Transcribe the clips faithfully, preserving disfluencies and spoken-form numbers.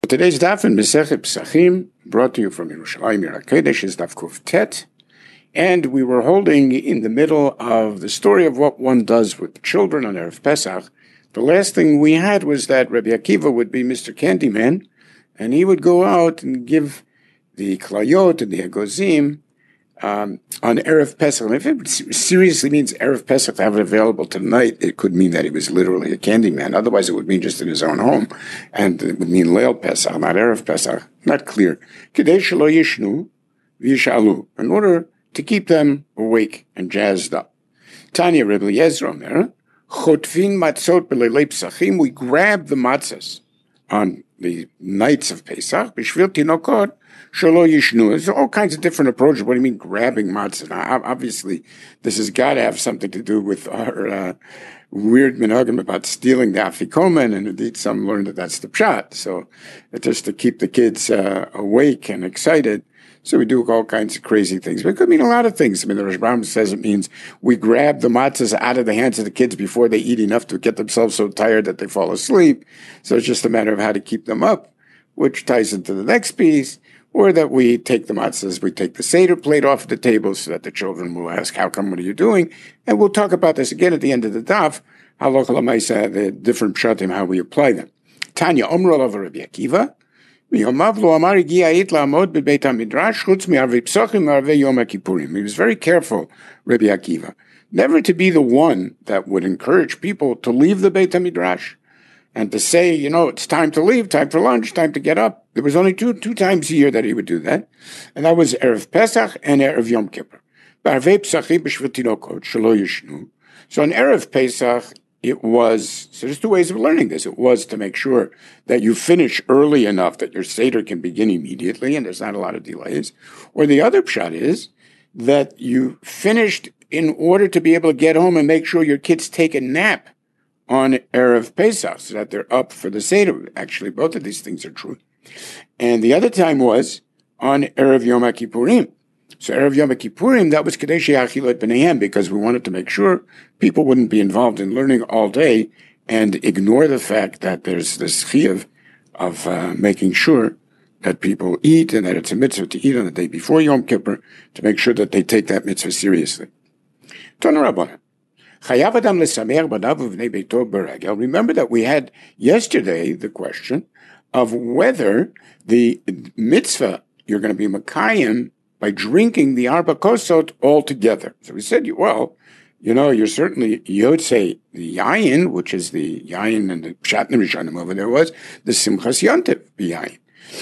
Today's daf in Masechet Pesachim, brought to you from Yerushalayim Yer HaKodesh, is daf Kuf Tet, and we were holding in the middle of the story of what one does with children on Erev Pesach. The last thing we had was that Rabbi Akiva would be Mister Candyman, and he would go out and give the klayot and the egozim um, on Erev Pesach. And if it seriously means Erev Pesach to have it available tonight, it could mean that he was literally a Candyman. Otherwise, it would mean just in his own home, and it would mean Leil Pesach, not Erev Pesach. Not clear. Kedei shelo yishnu v'yishalu, in order to keep them awake and jazzed up. Tanya Rebbe Eliezer Omer, Chotfin matzot b'leilei Pesachim, we grab the matzahs on the nights of Pesach, b'shvil tinokot shelo yishnu. There's all kinds of different approaches. What do you mean grabbing matzah? Now, obviously, this has got to have something to do with our uh, weird minhagim about stealing the afikomen, and indeed some learned that that's the pshat. So it's just to keep the kids uh, awake and excited. So we do all kinds of crazy things. But it could mean a lot of things. I mean, the Rashbam says it means we grab the matzahs out of the hands of the kids before they eat enough to get themselves so tired that they fall asleep. So it's just a matter of how to keep them up, which ties into the next piece. Or that we take the matzahs, we take the Seder plate off the table so that the children will ask, how come, what are you doing? And we'll talk about this again at the end of the daf, halacha l'maisa, the different pshatim, how we apply them. Tanya, Omro of Rabbi Akiva, he was very careful, Rabbi Akiva, never to be the one that would encourage people to leave the Beit HaMidrash and to say, you know, it's time to leave, time for lunch, time to get up. There was only two two times a year that he would do that, and that was Erev Pesach and Erev Yom Kippur. So on Erev Pesach, it was, so there's two ways of learning this. It was to make sure that you finish early enough that your Seder can begin immediately and there's not a lot of delays. Or the other pshat is that you finished in order to be able to get home and make sure your kids take a nap on Erev Pesach so that they're up for the Seder. Actually, both of these things are true. And the other time was on Erev Yom HaKippurim. So Erev Yom HaKippurim, that was Kedei She'achilot B'neihem, because we wanted to make sure people wouldn't be involved in learning all day and ignore the fact that there's this chiyuv of uh, making sure that people eat and that it's a mitzvah to eat on the day before Yom Kippur, to make sure that they take that mitzvah seriously. Remember that we had yesterday the question of whether the mitzvah you're going to be Makayim by drinking the Arba Kosot all together. So we said, well, you know, you're certainly Yotzei, the Yayin, which is the Yayin and the Pshat Rishonim over there was the Simchas Yontiv Yayin.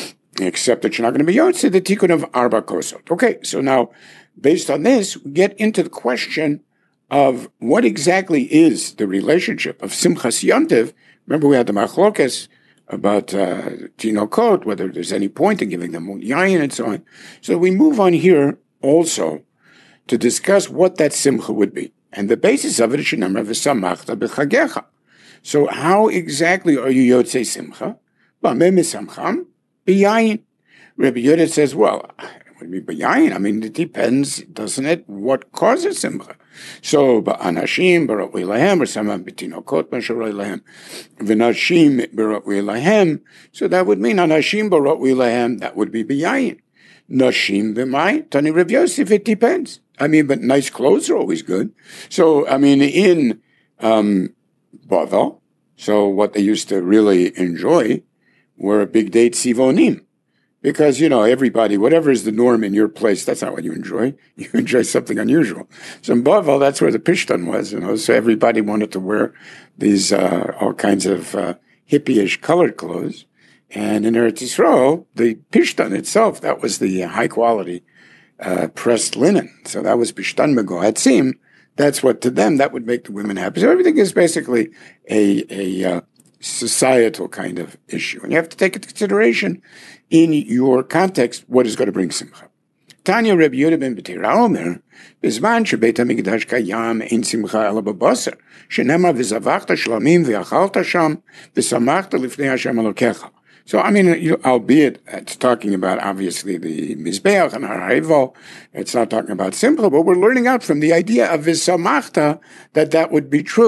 Except that you're not going to be Yotzei, the Tikkun of Arba Kosot. Okay, so now, based on this, we get into the question of what exactly is the relationship of Simchas Yontiv. Remember, we had the Machlokes about uh, Tinokot, whether there's any point in giving them yayin and so on. So we move on here also to discuss what that simcha would be. And the basis of it is Shenamar v'samachta b'chagecha. So how exactly are you yotzei simcha? B'ameh misamcham b'yayin. Rabbi Yehuda says, well, what do you mean b'yayin? I mean, it depends, doesn't it, what causes simcha? So, ba'anashim b'ra'ui lahem, or samam b'tinokot b'sharoi lahem, v'nashim b'ra'ui lahem. So that would mean anashim b'ra'ui lahem, that would be b'yayin. Nashim b'mai, Tani Rav Yosef, it depends. I mean, but nice clothes are always good. So, I mean, in um, Bavel, so what they used to really enjoy were big date sivonim. Because, you know, everybody, whatever is the norm in your place, that's not what you enjoy. You enjoy something unusual. So in Bavel, that's where the Pishtan was, you know, so everybody wanted to wear these, uh, all kinds of, uh, hippie-ish colored clothes. And in Eretz Yisrael, the Pishtan itself, that was the high quality, uh, pressed linen. So that was Pishtan Mego Hatzim. That's what, to them, that would make the women happy. So everything is basically a, a, uh, societal kind of issue. And you have to take into consideration in your context what is going to bring simcha. Tanya Reb Yehuda ben Betira Omer, Bizman shebeit HaMikdash kayam ein simcha ela b'basar, shenema v'zavachta shlamim v'achalta sham, v'samachta lifnei Hashem Elokecha. So, I mean, you, albeit it's talking about, obviously, the Mizbeach and Har-Hevel, it's not talking about simcha, but we're learning out from the idea of v'samachta that that would be true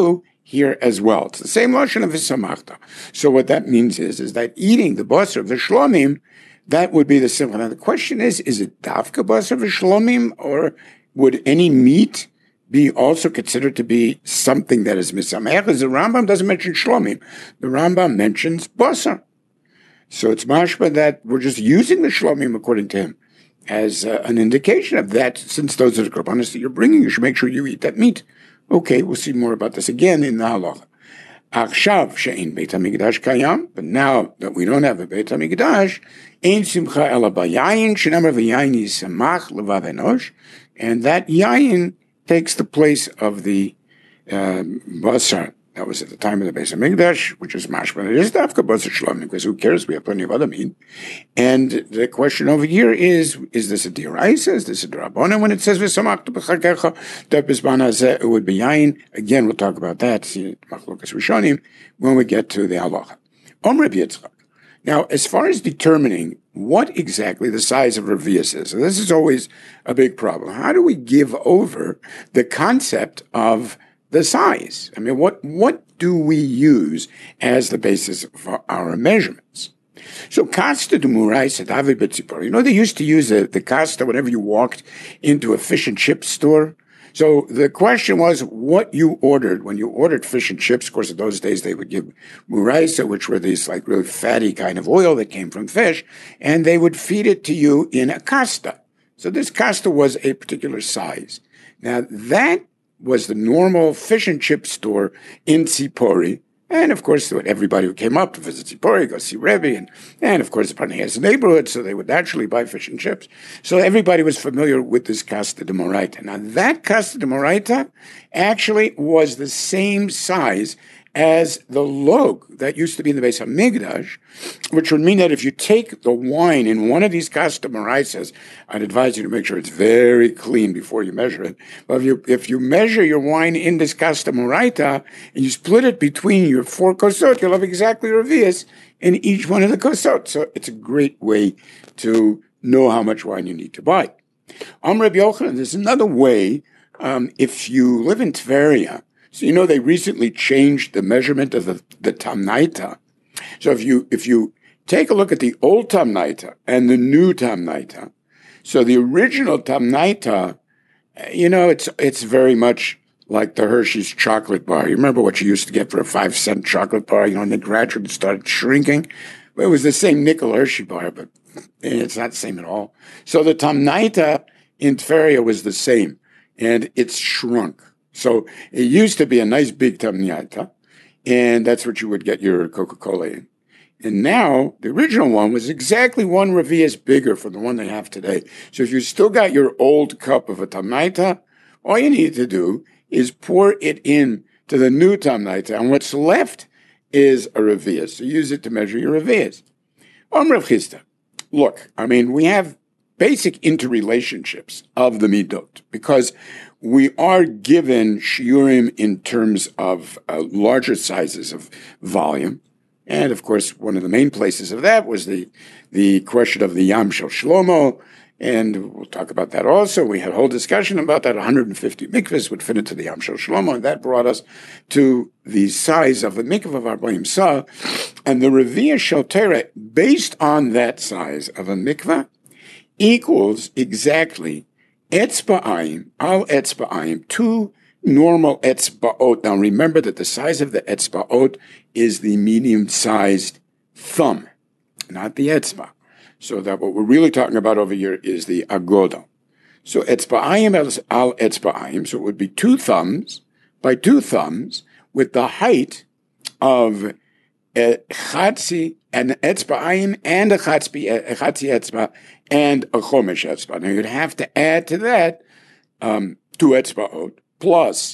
here as well. It's the same lashon of v'samachta. So what that means is, is that eating the basar of the shlomim, that would be the simcha. Now the question is, is it dafka basar v'shlomim, or would any meat be also considered to be something that is misamech? As the Rambam doesn't mention shlomim. The Rambam mentions basar. So it's mashma that we're just using the shlomim, according to him, as uh, an indication of that. Since those are the korbanos that you're bringing, you should make sure you eat that meat. Okay, we'll see more about this again in the halacha. Achshav she'ein Beit HaMikdash kayam, but now that we don't have a Beit HaMikdash, ein simcha ela b'yayin, she'namar v'yayin yisamach levav enosh, and that yayin takes the place of the uh, basar that was at the time of the Beit HaMikdash, which is mashma. It is dafka basar shlomim, because who cares? We have plenty of other meat. And the question over here is: is this a diraisa? Is this a drabona? When it says v'samachta b'chakecha debizman hazeh, it would be yayin. Again, we'll talk about that machlokas rishonim when we get to the halacha. Om Reb Yitzchak. Now, as far as determining what exactly the size of revius is, and this is always a big problem. How do we give over the concept of the size? I mean, what what do we use as the basis for our measurements? So, kasta de murai sadavi betzipor. You know, they used to use the, the kasta whenever you walked into a fish and chip store. So the question was what you ordered when you ordered fish and chips. Of course, in those days, they would give muraisa, which were these like really fatty kind of oil that came from fish, and they would feed it to you in a kasta. So this kasta was a particular size. Now, that was the normal fish and chip store in Tzipori. And of course, everybody who came up to visit Tzipori, go see Rebbe, and, and of course, the Parnayas neighborhood, so they would naturally buy fish and chips. So everybody was familiar with this Kasta de Moraita. Now, that Kasta de Moraita actually was the same size as the log that used to be in the Beis HaMikdash, which would mean that if you take the wine in one of these Kasta Moraisas, I'd advise you to make sure it's very clean before you measure it. But if you, if you measure your wine in this Kasta Moraita and you split it between your four kosot, you'll have exactly revius in each one of the kosot. So it's a great way to know how much wine you need to buy. Am Reb Yochanan, there's another way. Um, if you live in Tveria, so you know they recently changed the measurement of the, the Tamnaita. So if you if you take a look at the old Tamnaita and the new Tamnaita, so the original Tamnaita, you know, it's it's very much like the Hershey's chocolate bar. You remember what you used to get for a five cent chocolate bar, you know, and they gradually started shrinking. Well, it was the same nickel Hershey bar, but it's not the same at all. So the Tamnaita in Tveria was the same, and it's shrunk. So it used to be a nice big tamniata, and that's what you would get your Coca-Cola in. And now, the original one was exactly one revius bigger from the one they have today. So if you still got your old cup of a tamnaita, all you need to do is pour it in to the new tamnaita, and what's left is a revius. So use it to measure your revius. Om Rav Chisda. Look, I mean, we have basic interrelationships of the midot, because we are given shiurim in terms of uh, larger sizes of volume. And of course, one of the main places of that was the, the question of the Yam Shel Shlomo. And we'll talk about that also. We had a whole discussion about that. one hundred fifty mikvahs would fit into the Yam Shel Shlomo. And that brought us to the size of the mikvah of Arbaim Sa. And the Revi'ah Shel Terah, based on that size of a mikvah, equals exactly etzba'ayim, al etzba'ayim, two normal etzba'ot. Now remember that the size of the etzba'ot is the medium-sized thumb, not the etzba. So that what we're really talking about over here is the agoda. So etzba'ayim al etzba'ayim, so it would be two thumbs by two thumbs with the height of a chatzi, an etzba'ayim and a chatzi etzba and a chomesh etzba. Now you'd have to add to that um, two etzba'ot plus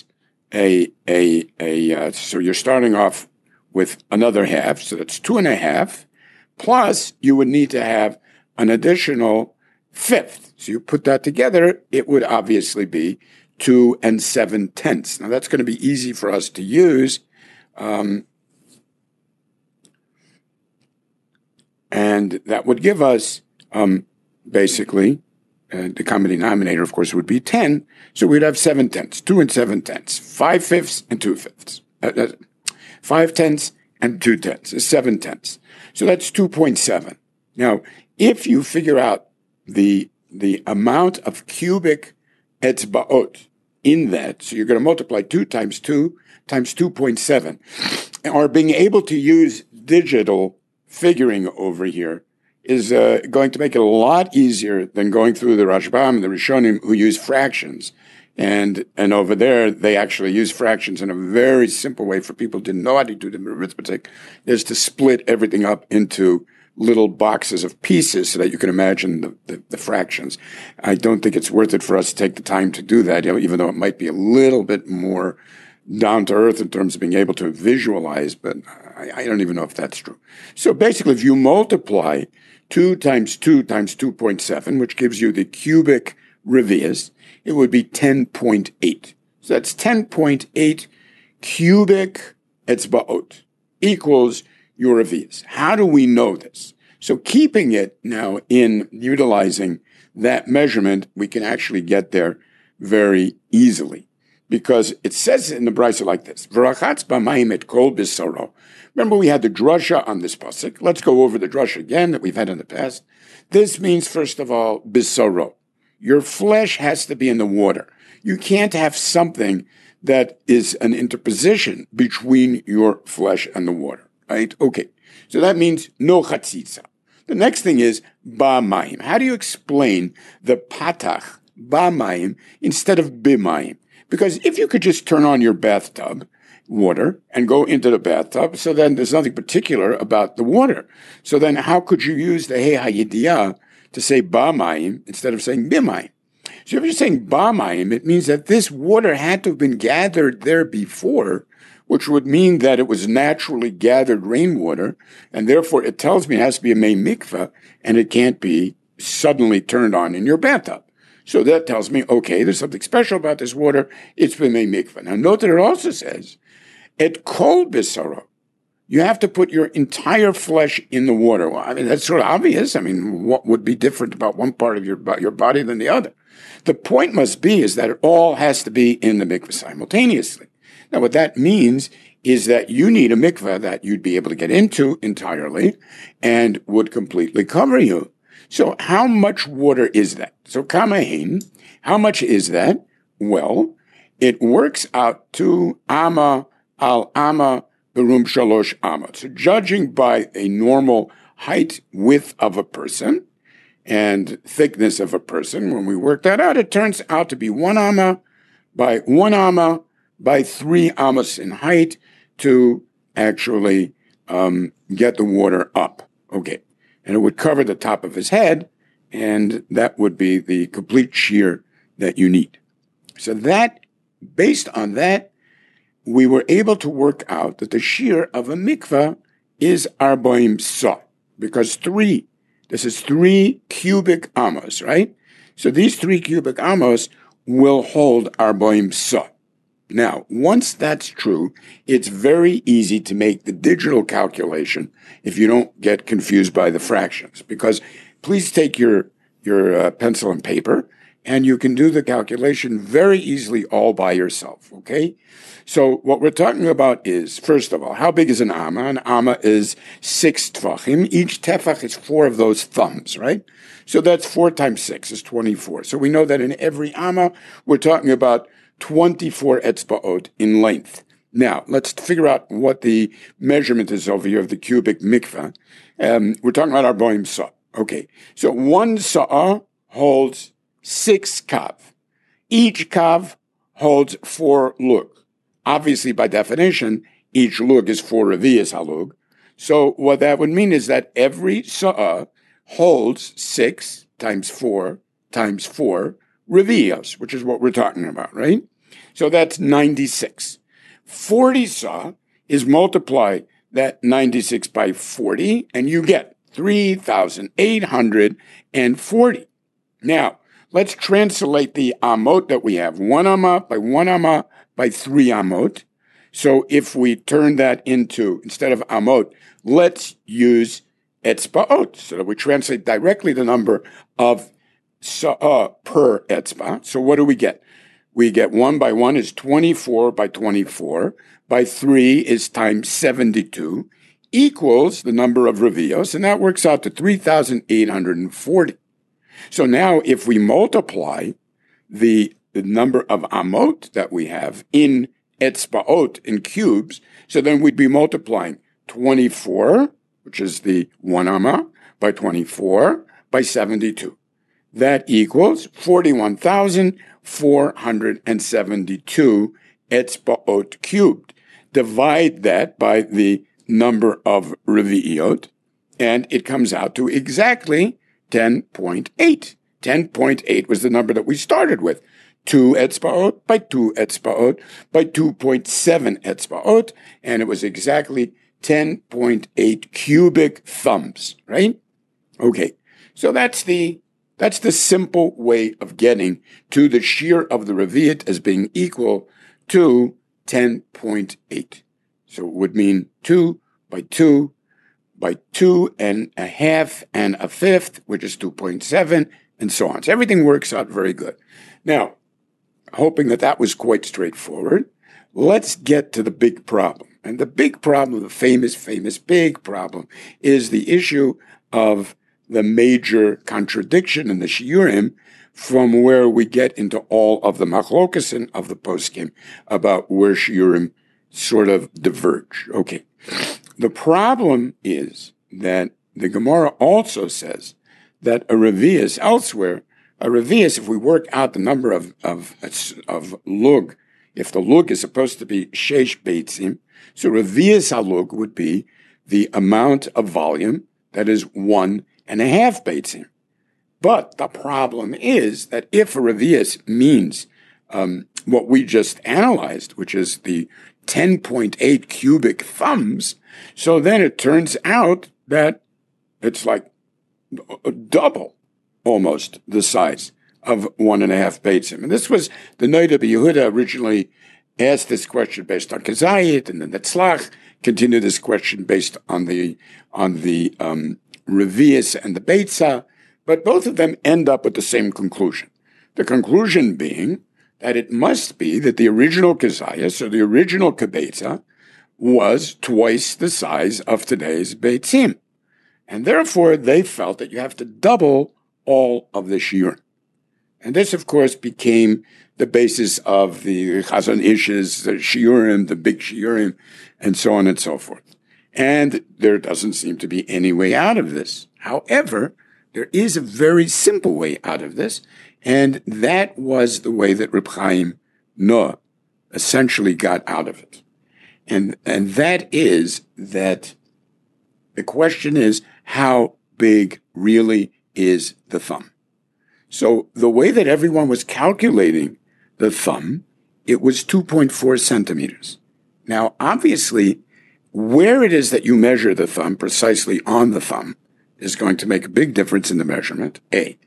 a a a. Uh, so you're starting off with another half, so that's two and a half. Plus you would need to have an additional fifth. So you put that together, it would obviously be two and seven tenths. Now that's going to be easy for us to use. Um, and that would give us, um, basically, uh, the common denominator, of course, would be ten. So we'd have seven tenths, two and seven tenths, five fifths and two fifths. uh, uh, five tenths and two tenths, uh, seven tenths. So that's two point seven. Now, if you figure out the the amount of cubic etzbaot in that, so you're going to multiply two times two times two point seven, or being able to use digital figuring over here is uh, going to make it a lot easier than going through the Rashbam and the Rishonim who use fractions. And and over there, they actually use fractions in a very simple way for people who didn't know how to do the arithmetic, is to split everything up into little boxes of pieces so that you can imagine the, the, the fractions. I don't think it's worth it for us to take the time to do that, you know, even though it might be a little bit more down to earth in terms of being able to visualize, but I, I don't even know if that's true. So basically, if you multiply two times two times two point seven, which gives you the cubic revius, it would be ten point eight. So that's ten point eight cubic etzbaot equals your revius. How do we know this? So keeping it now in utilizing that measurement, we can actually get there very easily, because it says in the Brisa like this: V'rachatz b'mayim et kol bisaro. Remember, we had the drasha on this pasuk. Let's go over the drasha again that we've had in the past. This means, first of all, bisaro. Your flesh has to be in the water. You can't have something that is an interposition between your flesh and the water. Right? Okay. So that means no chatzitza. The next thing is ba'mayim. How do you explain the patach ba'mayim instead of bimayim? Because if you could just turn on your bathtub water and go into the bathtub, so then there's nothing particular about the water. So then how could you use the hey hayidiyah to say ba'mayim instead of saying bimayim? So if you're saying ba'mayim, it means that this water had to have been gathered there before, which would mean that it was naturally gathered rainwater, and therefore it tells me it has to be a mei mikveh, and it can't be suddenly turned on in your bathtub. So that tells me, okay, there's something special about this water, it's been mei mikveh. Now note that it also says, et kol bisaro, you have to put your entire flesh in the water. Well, I mean, that's sort of obvious. I mean, what would be different about one part of your, your body than the other? The point must be is that it all has to be in the mikveh simultaneously. Now, what that means is that you need a mikveh that you'd be able to get into entirely and would completely cover you. So how much water is that? So kamahin, how much is that? Well, it works out to ama al ama berum shalosh ama. So judging by a normal height, width of a person and thickness of a person, when we work that out, it turns out to be one ama by one ama by three amas in height to actually um, get the water up. Okay. And it would cover the top of his head, and that would be the complete shear that you need. So that, based on that, we were able to work out that the shear of a mikveh is arbaim sa, because three, this is three cubic amos, right? So these three cubic amos will hold arbaim sa. Now, once that's true, it's very easy to make the digital calculation if you don't get confused by the fractions. Because please take your, your uh, pencil and paper, and you can do the calculation very easily all by yourself, okay? So what we're talking about is, first of all, how big is an amma? An amma is six tefachim. Each tefach is four of those thumbs, right? So that's four times six is twenty-four. So we know that in every amma, we're talking about twenty-four etzbaot in length. Now, let's figure out what the measurement is over here of the cubic mikveh. Um, we're talking about our boim sa. Okay, so one sa'ah holds six kav. Each kav holds four lug. Obviously, by definition, each lug is four revius halug. So what that would mean is that every sa'ah holds six times four times four revios, which is what we're talking about, right? So that's ninety-six. forty sa is multiply that ninety-six by forty, and you get three thousand eight hundred forty. Now, let's translate the amot that we have. One amma by one amma by three amot. So if we turn that into, instead of amot, let's use etzbaot, so that we translate directly the number of sa'ah per etzba. So what do we get? we get one by one is twenty-four by twenty-four, by three is times seventy-two, equals the number of revios, and that works out to three thousand eight hundred forty. So now if we multiply the, the number of amot that we have in etzbaot, in cubes, so then we'd be multiplying twenty-four, which is the one amma, by twenty-four, by seventy-two. That equals forty-one thousand four hundred seventy-two etzbaot cubed. Divide that by the number of revi'iyot, and it comes out to exactly ten point eight. ten point eight was the number that we started with. two etzbaot by two etzbaot by two point seven etzbaot, and it was exactly ten point eight cubic thumbs, right? Okay, so that's the that's the simple way of getting to the shear of the revi'it as being equal to ten point eight. So it would mean two by two by two and a half and a fifth, which is two point seven, and so on. So everything works out very good. Now, hoping that that was quite straightforward, let's get to the big problem. And the big problem, the famous, famous big problem, is the issue of the major contradiction in the shiurim, from where we get into all of the machlokesin of the poskim about where shiurim sort of diverge. Okay. The problem is that the Gemara also says that a revius elsewhere, a revius, if we work out the number of, of, of lug, if the lug is supposed to be sheish beitzim, so revius halug would be the amount of volume that is one and a half beitzim. But the problem is that if a revius means um, what we just analyzed, which is the ten point eight cubic thumbs, so then it turns out that it's like double, almost, the size of one and a half beitzim. And this was, the Noda B'Yehuda originally asked this question based on Kazayit, and then the Tzlach continued this question based on the on the um, revius and the beitzah, but both of them end up with the same conclusion. The conclusion being that it must be that the original Kazayas, or the original Kibetza, was twice the size of today's Beitzim. And therefore, they felt that you have to double all of the shiurim. And this, of course, became the basis of the Chazon Ish's the shiurim, the big shiurim, and so on and so forth. And there doesn't seem to be any way out of this. However, there is a very simple way out of this, and that was the way that Reb Chaim Noah essentially got out of it. And, and that is that the question is, how big really is the thumb? So the way that everyone was calculating the thumb, it was two point four centimeters. Now, obviously, where it is that you measure the thumb, precisely on the thumb, is going to make a big difference in the measurement, A.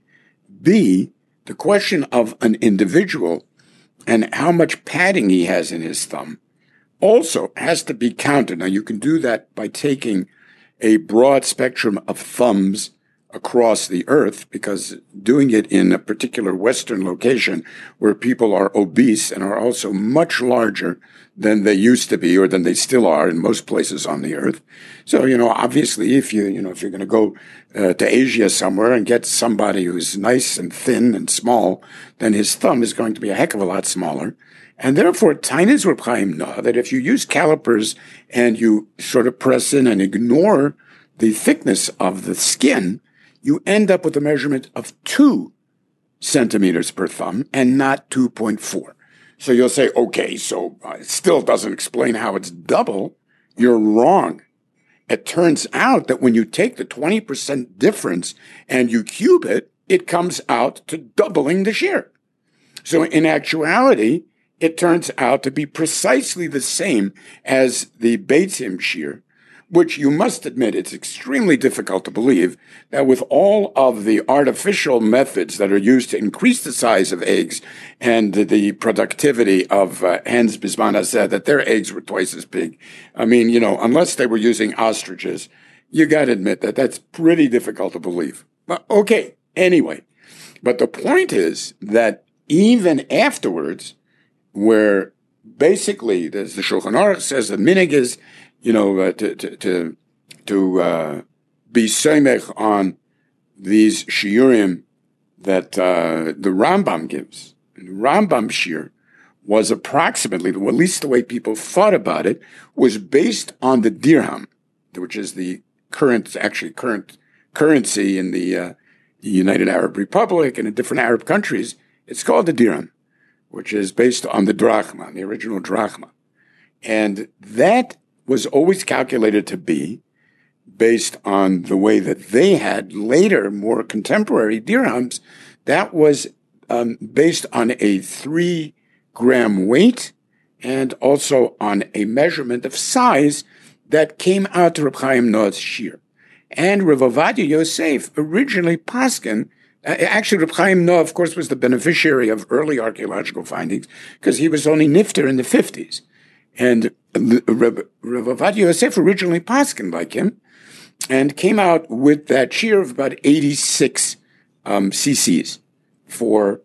B, the question of an individual and how much padding he has in his thumb also has to be counted. Now, you can do that by taking a broad spectrum of thumbs across the earth, because doing it in a particular Western location where people are obese and are also much larger than they used to be, or than they still are in most places on the earth. So, you know, obviously, if you, you know, if you're going to go uh, to Asia somewhere and get somebody who's nice and thin and small, then his thumb is going to be a heck of a lot smaller. And therefore, Tainis Reb Chaim Noah that if you use calipers and you sort of press in and ignore the thickness of the skin, you end up with a measurement of two centimeters per thumb and not two point four. So you'll say, okay, so it still doesn't explain how it's double. You're wrong. It turns out that when you take the twenty percent difference and you cube it, it comes out to doubling the shear. So in actuality, it turns out to be precisely the same as the Beitzim shear, which you must admit it's extremely difficult to believe that with all of the artificial methods that are used to increase the size of eggs and the productivity of uh, hens bisman hazeh, that their eggs were twice as big. I mean, you know, unless they were using ostriches, you got to admit that that's pretty difficult to believe. But okay, anyway. But the point is that even afterwards, where basically, as the Shulchan Aruch says, the minig is, you know, uh, to to to, to uh, be soimech on these shiurim that uh, the Rambam gives. And the Rambam shir was approximately, well, at least the way people thought about it, was based on the dirham, which is the current, actually current currency in the uh, United Arab Republic and in different Arab countries. It's called the dirham, which is based on the drachma, the original drachma. And that was always calculated to be based on the way that they had later, more contemporary dirhams. That was um, based on a three gram weight and also on a measurement of size that came out to Reb Chaim Noah's shir. And Rav Ovadia Yosef originally paskin, uh, actually Reb Chaim Noah, of course, was the beneficiary of early archaeological findings because he was only nifter in the fifties. And Rav, Rav Ovadia Yosef originally paskin like him and came out with that shir of about eighty-six um, cc's for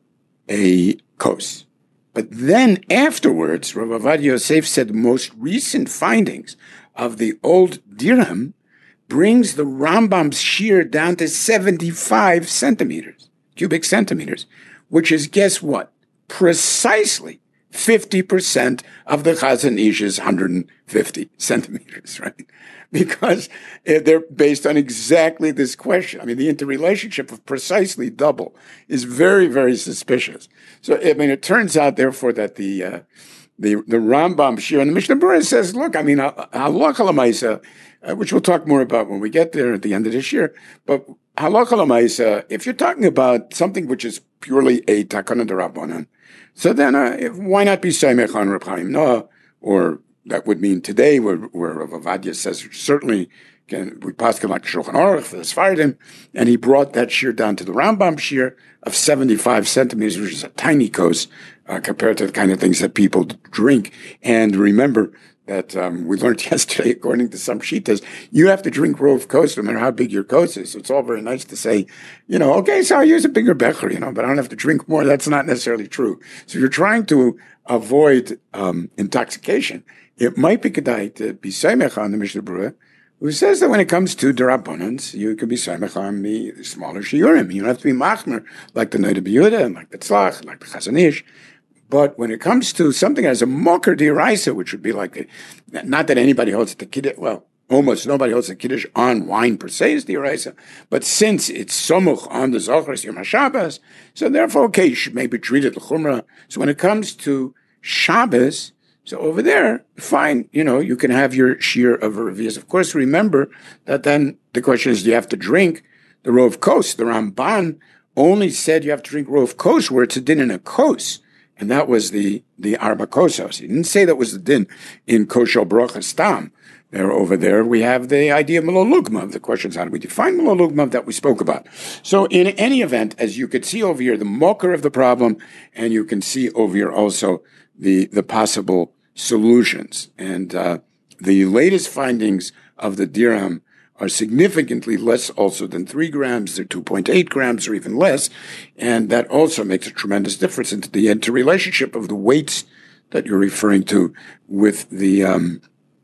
a kos. But then afterwards, Rav Ovadia Yosef said the most recent findings of the old dirham brings the Rambam's shear down to seventy-five centimeters, cubic centimeters, which is, guess what? Precisely fifty percent of the Chazon Ish's one hundred fifty centimeters, right? Because they're based on exactly this question. I mean, the interrelationship of precisely double is very, very suspicious. So, I mean, it turns out, therefore, that the uh, the the Rambam shir and the Mishnah Berurah says, look, I mean, halacha l'maisa, uh, which we'll talk more about when we get there at the end of this year, but halacha l'maisa, if you're talking about something which is purely a takana d'Rabbanan, so then uh, if, why not be soimech on Reb Chaim Noah, or that would mean today, where, where Rav Ovadia says certainly can we paskin like Shulchan Aruch for the Sfardim, and he brought that shear down to the Rambam shear of seventy-five centimeters, which is a tiny kos uh, compared to the kind of things that people drink. And remember that um, we learned yesterday, according to some shitas, you have to drink rov kos no matter how big your kos is. So it's all very nice to say, you know, okay, so I'll use a bigger becher, you know, but I don't have to drink more. That's not necessarily true. So you're trying to avoid um, intoxication. It might be kedai to be soimech on the Mishnah Berurah, who says that when it comes to derabbanans, you can be soimech on the smaller shiurim. You don't have to be machmer like the Noda B'Yehuda and like the Tzlach, like the Chazon Ish. But when it comes to something as a mocker d'oraisa, which would be like, a, not that anybody holds the kiddush, well, almost nobody holds the kiddush on wine per se is d'oraisa, but since it's somuch on the Zochros Yom HaShabbos, so therefore, okay, you should maybe treat it l'chumrah. So when it comes to Shabbos, so over there, fine, you know, you can have your shear of revias. Of course, remember that then the question is, do you have to drink the rov kos? The Ramban only said you have to drink rov kos where it's a din in a kos. And that was the, the arba kosos. He didn't say that was the din in kosher brochas tam. There, over there, we have the idea of melolugma. The question is, how do we define melolugma that we spoke about? So in any event, as you could see over here, the mocker of the problem, and you can see over here also the, the possible solutions. And uh, the latest findings of the dirham are significantly less also than three grams. They're two point eight grams or even less. And that also makes a tremendous difference into the interrelationship of the weights that you're referring to with the, um,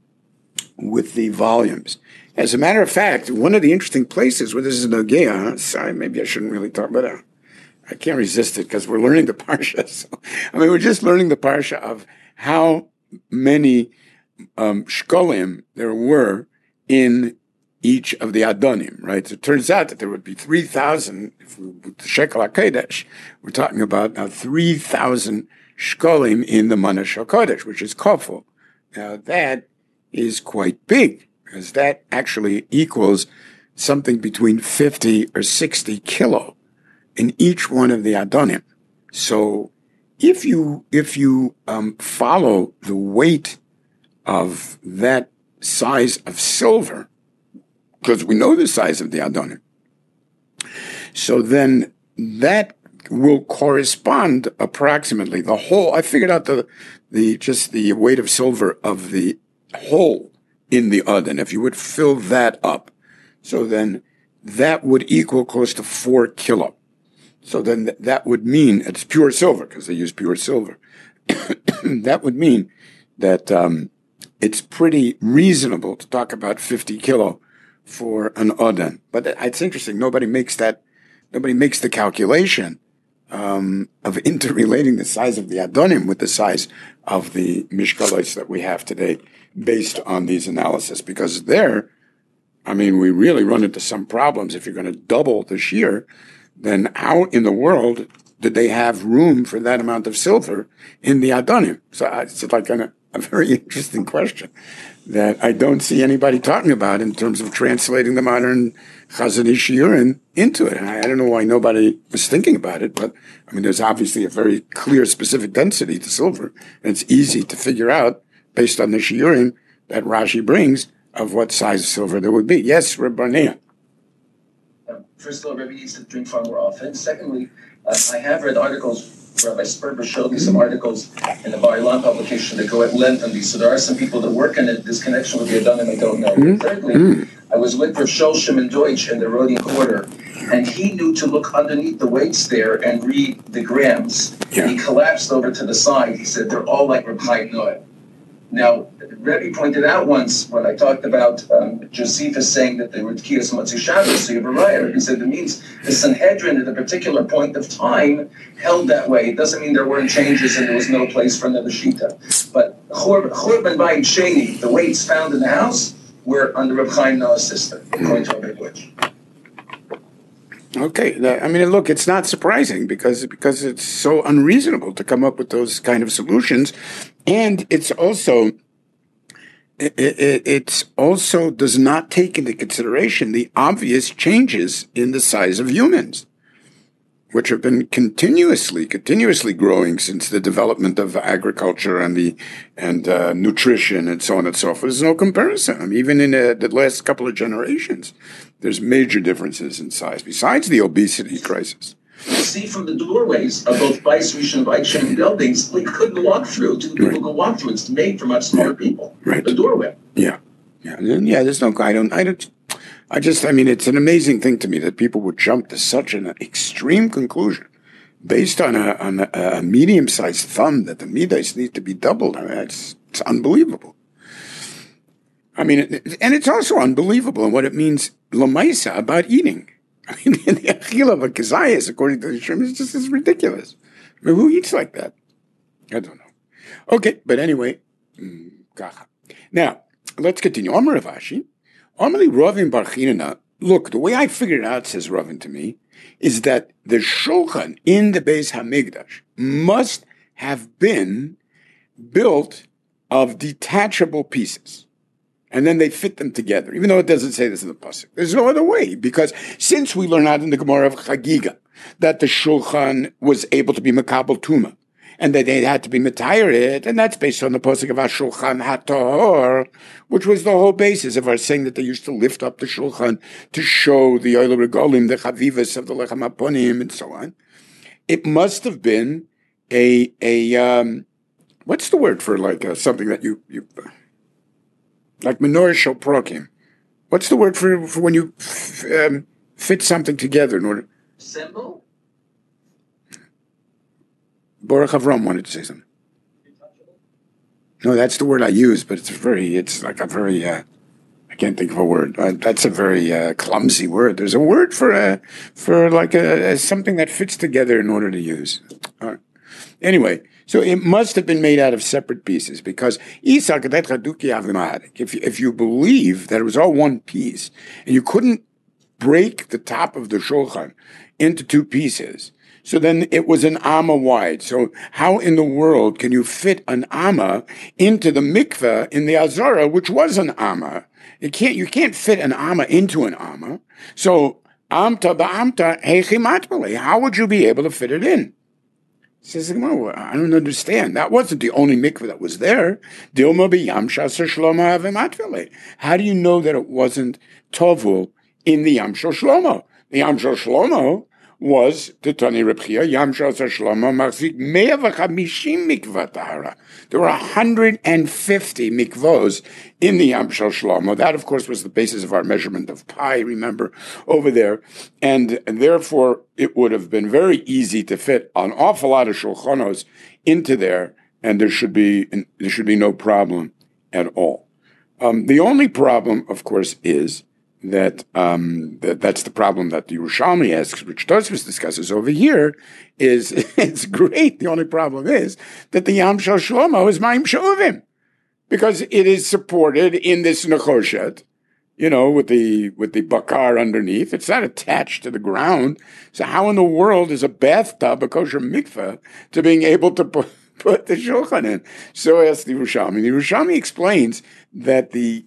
with the volumes. As a matter of fact, one of the interesting places where this is Nogea, sorry, maybe I shouldn't really talk about it. I can't resist it because we're learning the parsha. So, I mean, we're just learning the parsha of how many um, shkolim there were in each of the Adonim, right? So it turns out that there would be three thousand, if we, with the Shekel HaKodesh, we're talking about now three thousand shkolim in the Mana Shel Kodesh, which is kofel. Now that is quite big, because that actually equals something between fifty or sixty kilo in each one of the Adonim. So if you, if you um, follow the weight of that size of silver, because we know the size of the Adonim. So then that will correspond approximately the whole, I figured out the, the, just the weight of silver of the hole in the Adon. If you would fill that up, so then that would equal close to four kilo. So then th- that would mean it's pure silver, because they use pure silver. that would mean that um, it's pretty reasonable to talk about fifty kilo for an Odan. But it's interesting. Nobody makes that, nobody makes the calculation um, of interrelating the size of the Adonim with the size of the Mishkalos that we have today based on these analysis. Because there, I mean, we really run into some problems. If you're going to double the shear, then how in the world did they have room for that amount of silver in the Adonim? So it's like a, a very interesting question that I don't see anybody talking about in terms of translating the modern Chazon Ish Shiurim into it. And I, I don't know why nobody was thinking about it, but I mean, there's obviously a very clear specific density to silver, and it's easy to figure out based on the Shiurim that Rashi brings of what size of silver there would be. Yes, Reb Barnea. First of all, Rebbe needs to drink far more often. Secondly, uh, I have read articles. Rabbi Sperber showed me some articles in the Bar Ilan publication that go at length on these. So there are some people that work in it. This connection with the Adonim, I don't know. Mm-hmm. Thirdly, mm-hmm. I was with Rav Shol Shimon Deutsch in the Rodian Quarter, and he knew to look underneath the weights there and read the grams. Yeah. He collapsed over to the side. He said, they're all like Reb Chaim Noah. Now, Rebbe pointed out once when I talked about um, Josephus saying that they were Tkiyas Motzi Shabbos, so you have a raya. He said it means the Sanhedrin at a particular point of time held that way. It doesn't mean there weren't changes and there was no place for another Shita. But Churban Bayit Sheni, the weights found in the house, were under Reb Chaim Noah's system, according to Rabbi Deutsch. Okay, I mean, look, it's not surprising because because it's so unreasonable to come up with those kind of solutions, and it's also it, it it's also does not take into consideration the obvious changes in the size of humans, which have been continuously continuously growing since the development of agriculture and the and uh, nutrition and so on and so forth. There's no comparison. I mean, even in uh, the last couple of generations, there's major differences in size, besides the obesity crisis. You see from the doorways of both Bais Rishon and Bais Sheni buildings, we couldn't walk through. Two people right. could walk through. It's made for much smaller yeah. people. Right. The doorway. Yeah. Yeah. Yeah. There's no, I don't, I don't, I just, I mean, it's an amazing thing to me that people would jump to such an extreme conclusion based on a, on a, a medium-sized thumb that the midas need to be doubled. I mean, it's, it's unbelievable. I mean, and it's also unbelievable in what it means, lamaisa, about eating. I mean, the achila of a kazayas, according to the Shem, is just is ridiculous. I mean, who eats like that? I don't know. Okay, but anyway, now, let's continue. Amar Rav Ashi, Amali Ravin Bar Chinana, look, the way I figured it out, says Ravin to me, is that the shulchan in the Beis Hamikdash must have been built of detachable pieces. And then they fit them together, even though it doesn't say this in the pasuk. There's no other way, because since we learn out in the Gemara of Chagiga that the shulchan was able to be makabel tuma, and that they had to be metayered, and that's based on the pasuk of HaShulchan HaTahor, which was the whole basis of our saying that they used to lift up the shulchan to show the oil regolim, the chavivas of the lechem aponim, and so on. It must have been a a um, what's the word for like uh, something that you you. Like menorah shel prokim. What's the word for, for when you f- um, fit something together in order? Symbol? Baruch Avram wanted to say something. No, that's the word I use, but it's very, it's like a very, uh, I can't think of a word. Uh, that's a very uh, clumsy word. There's a word for uh, for like a, a, something that fits together in order to use. All right. Anyway, so it must have been made out of separate pieces because if, if you believe that it was all one piece and you couldn't break the top of the shulchan into two pieces, so then it was an amma wide. So how in the world can you fit an amma into the mikveh in the Azara, which was an amma? You can't, you can't fit an amma into an amma. So amta ba'amta heichimatmale. How would you be able to fit it in? Says, well, I don't understand. That wasn't the only mikveh that was there. How do you know that it wasn't tovul in the Yam Shel Shlomo? The Yam Shel Shlomo was the Tani Reb Chia, Yam Shel Shlomo Machzik one hundred fifty mikvah tahara. There were one hundred fifty mikvos in the Yam Shel Shlomo. That, of course, was the basis of our measurement of pi, remember, over there. And, and therefore, it would have been very easy to fit an awful lot of shulchanos into there and there should be there should be no problem at all. Um, the only problem, of course, is that, um, that that's the problem that the Yerushalmi asks, which Tosfos discusses over here, is it's great. The only problem is that the Yam Shel Shlomo is Ma'im Shovim, because it is supported in this Nechoshet, you know, with the with the bakar underneath. It's not attached to the ground. So how in the world is a bathtub, a kosher mikveh, to being able to put, put the shulchan in? So asks the Yerushalmi. The Yerushalmi explains that the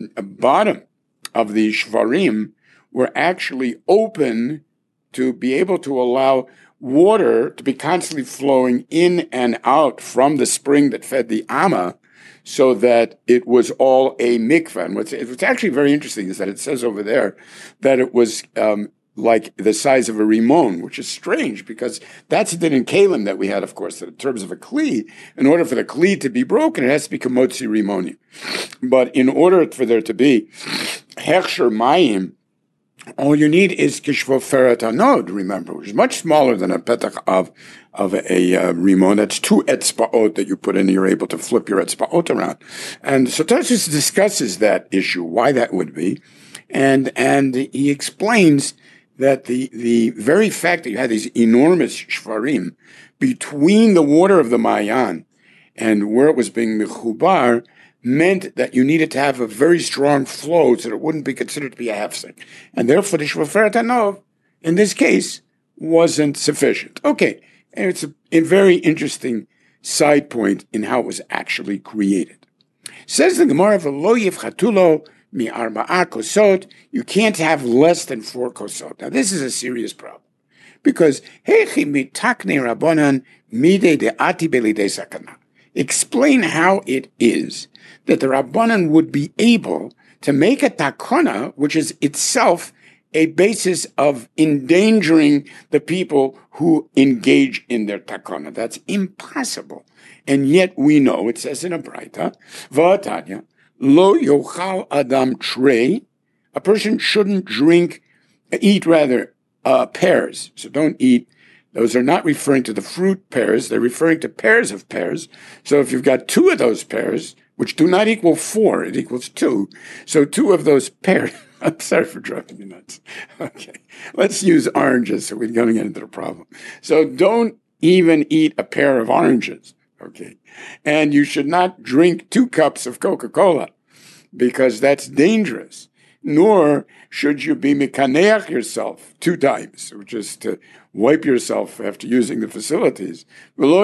bottom of the shvarim were actually open to be able to allow water to be constantly flowing in and out from the spring that fed the Amma, so that it was all a mikveh. And what's, what's actually very interesting is that it says over there that it was um, like the size of a rimon, which is strange because that's the in Kalim that we had, of course, that in terms of a kli, in order for the kli to be broken, it has to be kamotzi rimoni. But in order for there to be hechsher mayim, all you need is kishvoferet anod, remember, which is much smaller than a petach of of a uh, rimon. That's two etzbaot that you put in, and you're able to flip your etzbaot around. And so Tosfos discusses that issue, why that would be, and and he explains that the the very fact that you had these enormous shvarim between the water of the Mayan and where it was being mechubar meant that you needed to have a very strong flow so that it wouldn't be considered to be a hefsek. And therefore, the shvoferet hanov, in this case, wasn't sufficient. Okay, and it's a, a very interesting side point in how it was actually created. Says the Gemara, v'lo yifchatulo mi arba'a kosot, you can't have less than four kosot. Now, this is a serious problem, because hechi mitakne rabbanan mide de'ati belidei sakana. Explain how it is that the Rabbanan would be able to make a takana, which is itself a basis of endangering the people who engage in their takana. That's impossible. And yet we know, it says in a Braita, V'atanya, lo yochal adam trei, a person shouldn't drink, eat rather, uh, pears. So don't eat. Those are not referring to the fruit pears. They're referring to pairs of pears. So if you've got two of those pears, which do not equal four, it equals two. So two of those pears, I'm sorry for driving you nuts. Okay. Let's use oranges so we're going to get into the problem. So don't even eat a pair of oranges. Okay. And you should not drink two cups of Coca-Cola because that's dangerous. Nor should you be mekaneach yourself two times, which is to wipe yourself after using the facilities. Nor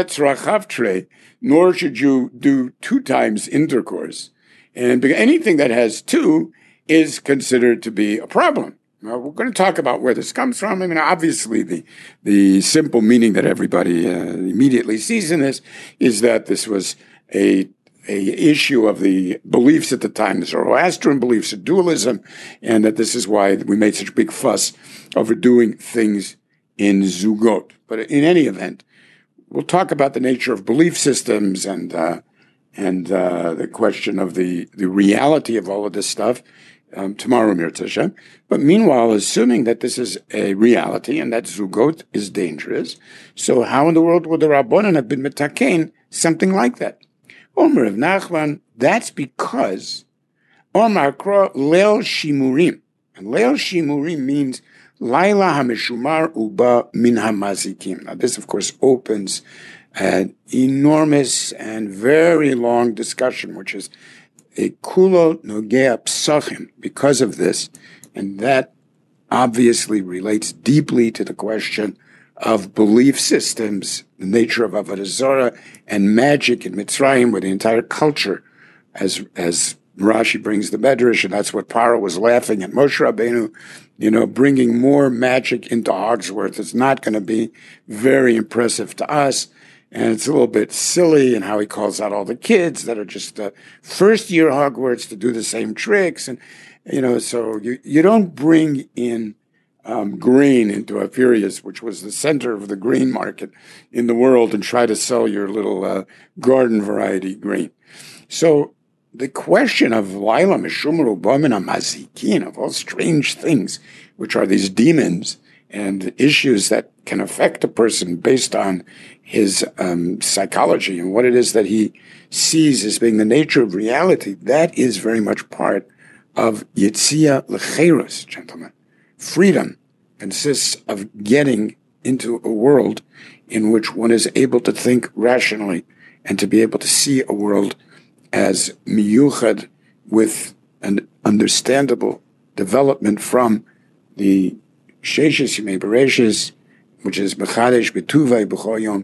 should you do two times intercourse. And anything that has two is considered to be a problem. Now, we're going to talk about where this comes from. I mean, obviously, the the simple meaning that everybody uh, immediately sees in this is that this was a a issue of the beliefs at the time, the Zoroastrian beliefs of dualism, and that this is why we made such a big fuss over doing things in Zugot. But in any event, we'll talk about the nature of belief systems and uh, and uh, the question of the, the reality of all of this stuff um, tomorrow, Mirza Hashem. But meanwhile, assuming that this is a reality and that Zugot is dangerous, so how in the world would the Rabbanan have been metakein something like that? Omer of Nachman, that's because Omar Kro Leil Shimurim. And Leil Shimurim means Laila HaMeshumar Uba Min HaMazikim. Now this, of course, opens an enormous and very long discussion, which is a Kulo Nogea Psachim, because of this. And that obviously relates deeply to the question of belief systems, the nature of Avodah Zarah and magic in Mitzrayim, where the entire culture, as as Rashi brings the Medrash, and that's what Paro was laughing at Moshe Rabbeinu, you know, bringing more magic into Hogsworth. It's not going to be very impressive to us, and it's a little bit silly in how he calls out all the kids that are just uh, first year Hogwarts to do the same tricks, and you know, so you you don't bring in Um, grain into Apirius, which was the center of the grain market in the world, and try to sell your little uh, garden variety grain. So the question of Laila Meshumar Ubamina Mazikin, of all strange things, which are these demons, and issues that can affect a person based on his um, psychology and what it is that he sees as being the nature of reality, that is very much part of Yitzia Lecheirus, gentlemen. Freedom consists of getting into a world in which one is able to think rationally and to be able to see a world as miyuchad with an understandable development from the Sheishes Yimei Bereshis, which is Bechadesh B'Tuvay B'Chol Yom,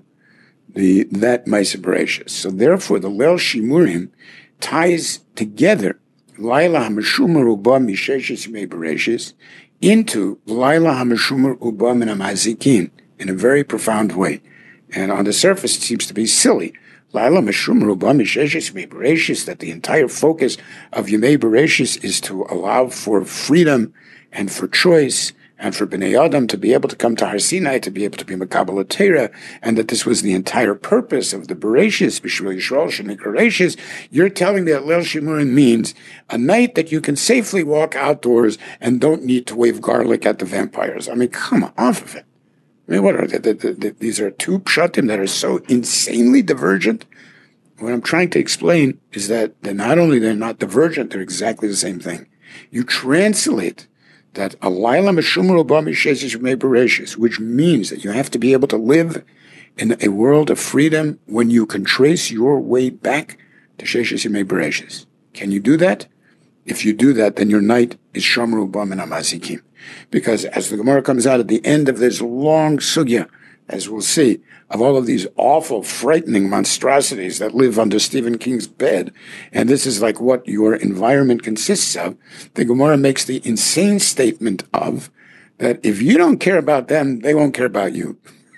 the that Ma'aseh Bereshis. So therefore, the Leil Shimurim ties together Laila HaMeshumar Uba Misheishes Yimei Bereshis into Laila HaMeshumar Uba Min HaMazikin in a very profound way. And on the surface, it seems to be silly. Laila Meshumar Uba Misheishes Yimei Bereshis, that the entire focus of Yimei Bereshis is to allow for freedom and for choice, and for Bnei Adam to be able to come to Har Sinai, to be able to be Makabel Torah, and that this was the entire purpose of the Bereshis, B'Shvil Yisrael Shenikra Bereshis. You're telling me that Leil Shimurim means a night that you can safely walk outdoors and don't need to wave garlic at the vampires. I mean, come off of it. I mean, what are they? The, the, the, these are two pshatim that are so insanely divergent. What I'm trying to explain is that they're not only they're not divergent, they're exactly the same thing. You translate that a Laila Meshumar Uba Misheishes Yimei Bereshis, which means that you have to be able to live in a world of freedom when you can trace your way back to Sheishes Yimei Bereshis. Can you do that? If you do that, then your night is Shomer Uba Min HaMazikim. Because as the Gemara comes out at the end of this long sugya, as we'll see, of all of these awful, frightening monstrosities that live under Stephen King's bed, and this is like what your environment consists of, the Gemara makes the insane statement of that if you don't care about them, they won't care about you.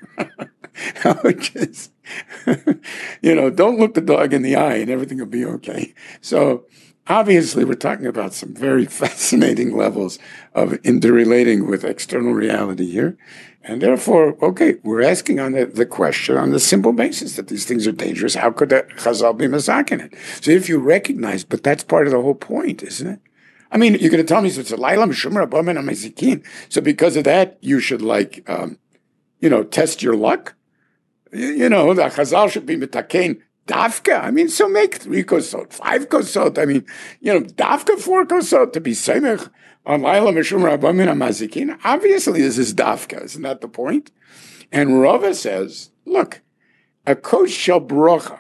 Which is, you know, don't look the dog in the eye and everything will be okay. So obviously, we're talking about some very fascinating levels of interrelating with external reality here. And therefore, okay, we're asking on the, the question on the simple basis that these things are dangerous. How could that Chazal be masakin it? So if you recognize, but that's part of the whole point, isn't it? I mean, you're going to tell me, so it's a Laila Meshumar Uba Min HaMazikin. So because of that, you should like, um, you know, test your luck. You, you know, the Chazal should be mitakein Dafka. I mean, so make three kosot, five kosot. I mean, you know, Dafka four kosot to be semech on Laila Meshumar Uba Min HaMazikin. Obviously, this is Dafka. Isn't that the point? And Rava says, look, a kos shel bracha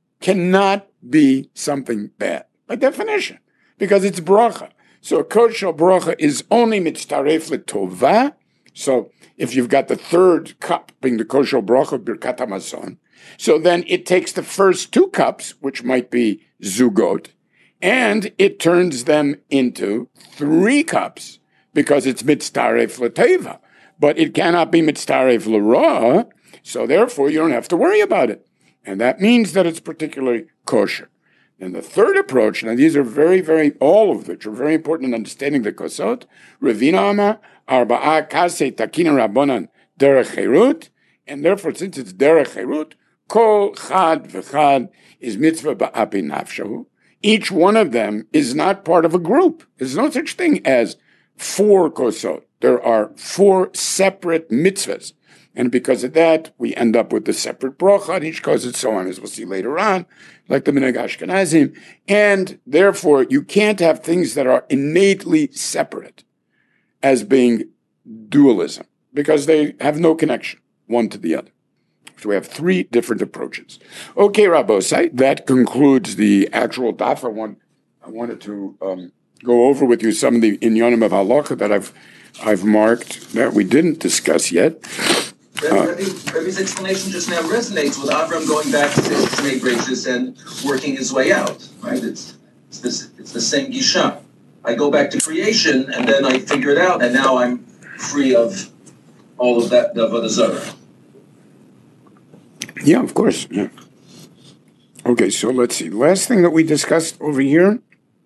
cannot be something bad by definition because it's bracha. So a kos shel bracha is only mitztaref letova. So if you've got the third cup being the kos shel bracha birkat hamazon, so then it takes the first two cups, which might be zugot, and it turns them into three cups because it's mitztaref l'teva. But it cannot be mitztaref l'ra, so therefore you don't have to worry about it. And that means that it's particularly kosher. And the third approach, now these are very, very, all of which are very important in understanding the kosot, Ravina Ama, Arba'a Kasei Takina Rabbanan Derech Cherut, and therefore since it's Derech Cherut, Kol Chad V'Chad is mitzvah ba'api nafshahu. Each one of them is not part of a group. There's no such thing as four kosot. There are four separate mitzvahs. And because of that, we end up with the separate bracha on each kosot, so on, as we'll see later on, like the Minhag Ashkenazim. And therefore, you can't have things that are innately separate as being dualism, because they have no connection one to the other. So we have three different approaches. Okay, Rabbosai, that concludes the actual daf. I, want, I wanted to um, go over with you some of the inyanim of halacha that I've I've marked that we didn't discuss yet. Uh, Rebbe's explanation just now resonates with Avram going back to Shnei Bereshis and working his way out. Right? It's it's this it's the same gisha. I go back to creation and then I figure it out, and now I'm free of all of that avodah zarah. Yeah, of course. Yeah. Okay, so let's see. Last thing that we discussed over here,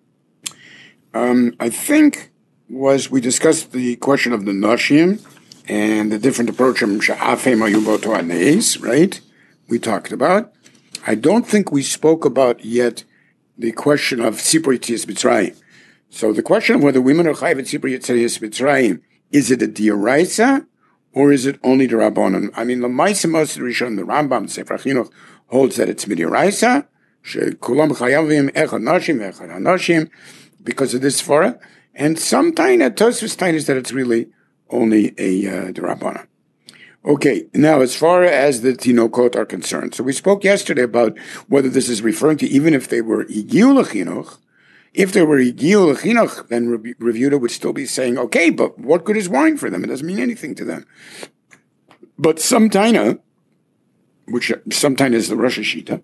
um, I think, was we discussed the question of the Nashim and the different approach from Sha'afem Ayuboto Aneis, right? We talked about. I don't think we spoke about yet the question of Sipur Yetzias Mitzrayim. So the question of whether women are chayav at Sipur Yetzias Mitzrayim, is it a dioraisa or is it only the Rabbanon? I mean, the Maisa Moshe Rishon, the Rambam, Sefer HaChinuch, holds that it's Midiraisa, Shekulam Chayavim Echad Nashim Echad Hanashim, because of this Svara, and some Taina, Tosfos Taina, is that it's really only a uh, the Rabbanon. Okay, now as far as the Tinokot are concerned, so we spoke yesterday about whether this is referring to even if they were Igiu L'Chinuch. If they were Igiu L'Chinuch, then Rav Yehuda would still be saying, okay, but what good is wine for them? It doesn't mean anything to them. But some Taina, which some Taina is the Rosh Hashita,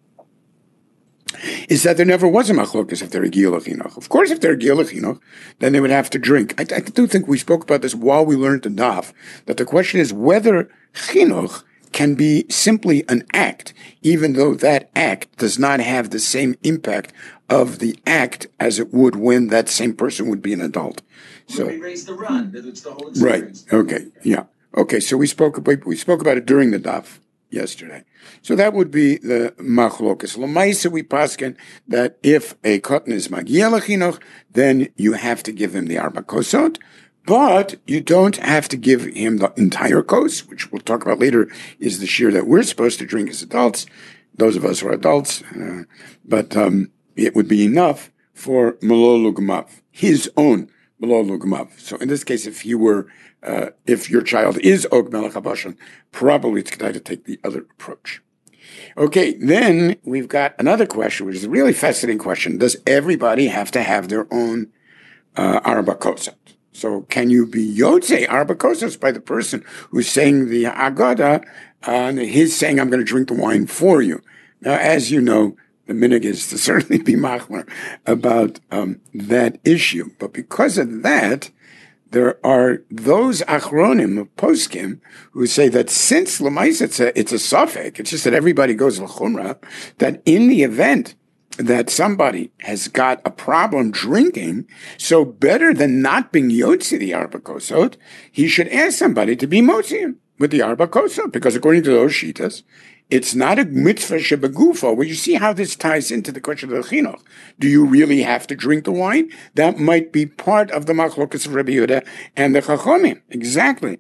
is that there never was a machlokas if they're Igiu L'Chinuch. Of course, if they're Igiu L'Chinuch, then they would have to drink. I, I do think we spoke about this while we learned the Daf, that the question is whether Chinuch can be simply an act, even though that act does not have the same impact of the act as it would when that same person would be an adult. So we raised the run, that it's the whole experience. Right. Okay. Yeah. Okay. So we spoke about, we spoke about it during the Daf yesterday. So that would be the machlokas. L'maisa we paskin that if a cotton is magia l'chinuch, then you have to give him the arba kosot. But you don't have to give him the entire kos, which we'll talk about later, is the shear that we're supposed to drink as adults, those of us who are adults. Uh, but um, it would be enough for Melol Ugmav, his own Melol Ugmav. So in this case, if you were, uh, if your child is Og Melech HaBashan, probably it's good to take the other approach. Okay, then we've got another question, which is a really fascinating question. Does everybody have to have their own uh, Arba Kosot? So can you be Yotze Arba Kosot by the person who's saying the Agada, uh, and he's saying, I'm going to drink the wine for you. Now, as you know, the minig is to certainly be machmer about um, that issue. But because of that, there are those achronim of poskim who say that since Lamais it's a, it's a suffix, it's just that everybody goes l'chumra, that in the event that somebody has got a problem drinking, so better than not being yotzi the arba kosot, he should ask somebody to be motzi with the arba kosot, because according to those shitas, it's not a mitzvah shebegufo. Well, you see how this ties into the question of the chinuch. Do you really have to drink the wine? That might be part of the machlokas of Rabbi Yehuda and the chachomim. Exactly.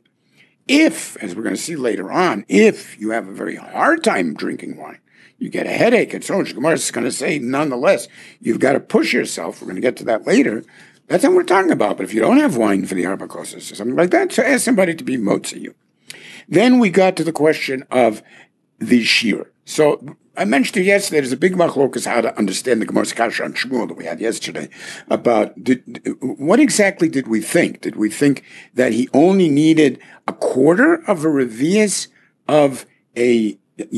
If, as we're going to see later on, if you have a very hard time drinking wine, you get a headache, and so on, Gemara is going to say, nonetheless, you've got to push yourself. We're going to get to that later. That's what we're talking about. But if you don't have wine for the arba kosot or something like that, so ask somebody to be motzi you. Then we got to the question of the shir. So I mentioned to you yesterday, there's a big machlokas how to understand the Gemara's kasha on Shmuel that we had yesterday about did, what exactly did we think? Did we think that he only needed a quarter of a revius of a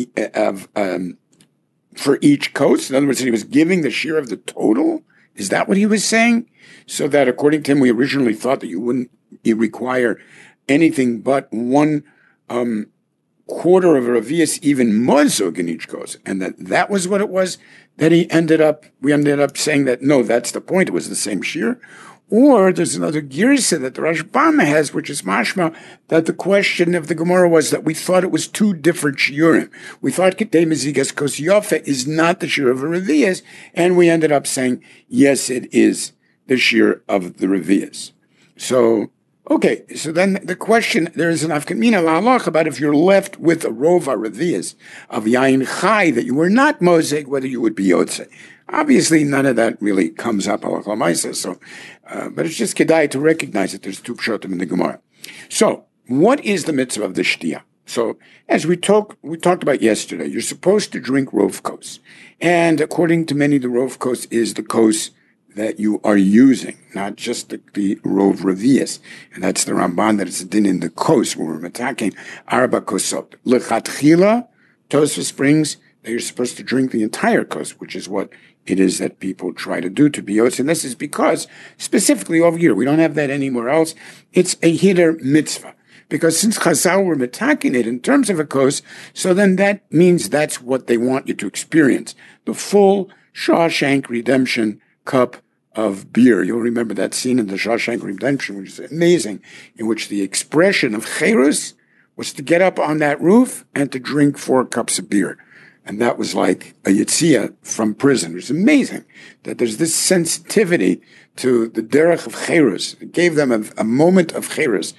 of um, for each coast? In other words, he was giving the share of the total? Is that what he was saying? So that according to him, we originally thought that you wouldn't you require anything but one um, quarter of a revius, even mozog in each coast, and that that was what it was. That he ended up, we ended up saying that no, that's the point. It was the same shear. Or there's another girsa that the Rashbam has, which is mashma, that the question of the Gemara was that we thought it was two different shiurim. We thought Ketei Mezigas Kos Yofe is not the shiur of a revius, and we ended up saying, yes, it is the shiur of the revius. So, okay, so then the question, there is an afkamina la'alach about if you're left with a rova revius of yain chai that you were not mosek, whether you would be yotze. Obviously, none of that really comes up halakha lamaisa, so, uh, but it's just kedai to recognize that there's two pshotim in the Gemara. So, what is the mitzvah of the shtia? So, as we talked, we talked about yesterday, you're supposed to drink rov kos, and according to many, the rov kos is the kos that you are using, not just the, the rov revius, and that's the Ramban that it's a din in the kos where we're attacking arba kosot lechatchila. Tosfos brings that you're supposed to drink the entire kos, which is what it is that people try to do to be yotz. And this is because, specifically over here, we don't have that anywhere else. It's a hitter mitzvah. Because since Chazal were metaking it in terms of a kos, so then that means that's what they want you to experience. The full Shawshank Redemption cup of beer. You'll remember that scene in the Shawshank Redemption, which is amazing, in which the expression of cherus was to get up on that roof and to drink four cups of beer. And that was like a yitzia from prison. It was amazing that there's this sensitivity to the derech of cherus. It gave them a, a moment of cherus.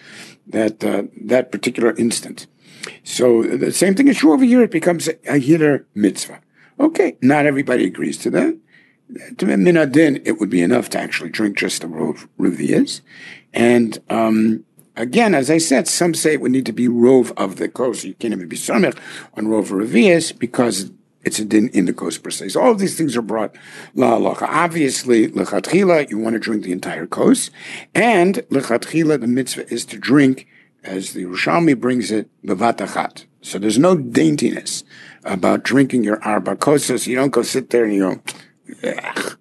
that uh, that particular instant. So the same thing is true over here. It becomes a, a hitter mitzvah. Okay, not everybody agrees to that. To minadin, it would be enough to actually drink just the rov revias. And um, again, as I said, some say it would need to be rov of the kos. You can't even be samech on rov revias because it's a din in the kos per se. So all of these things are brought la halacha. Obviously, lechatchila, you want to drink the entire kos. And lechatchila, the mitzvah is to drink, as the Yerushalmi brings it, bevat achat. So there's no daintiness about drinking your arba kosos. You don't go sit there and you go, ugh,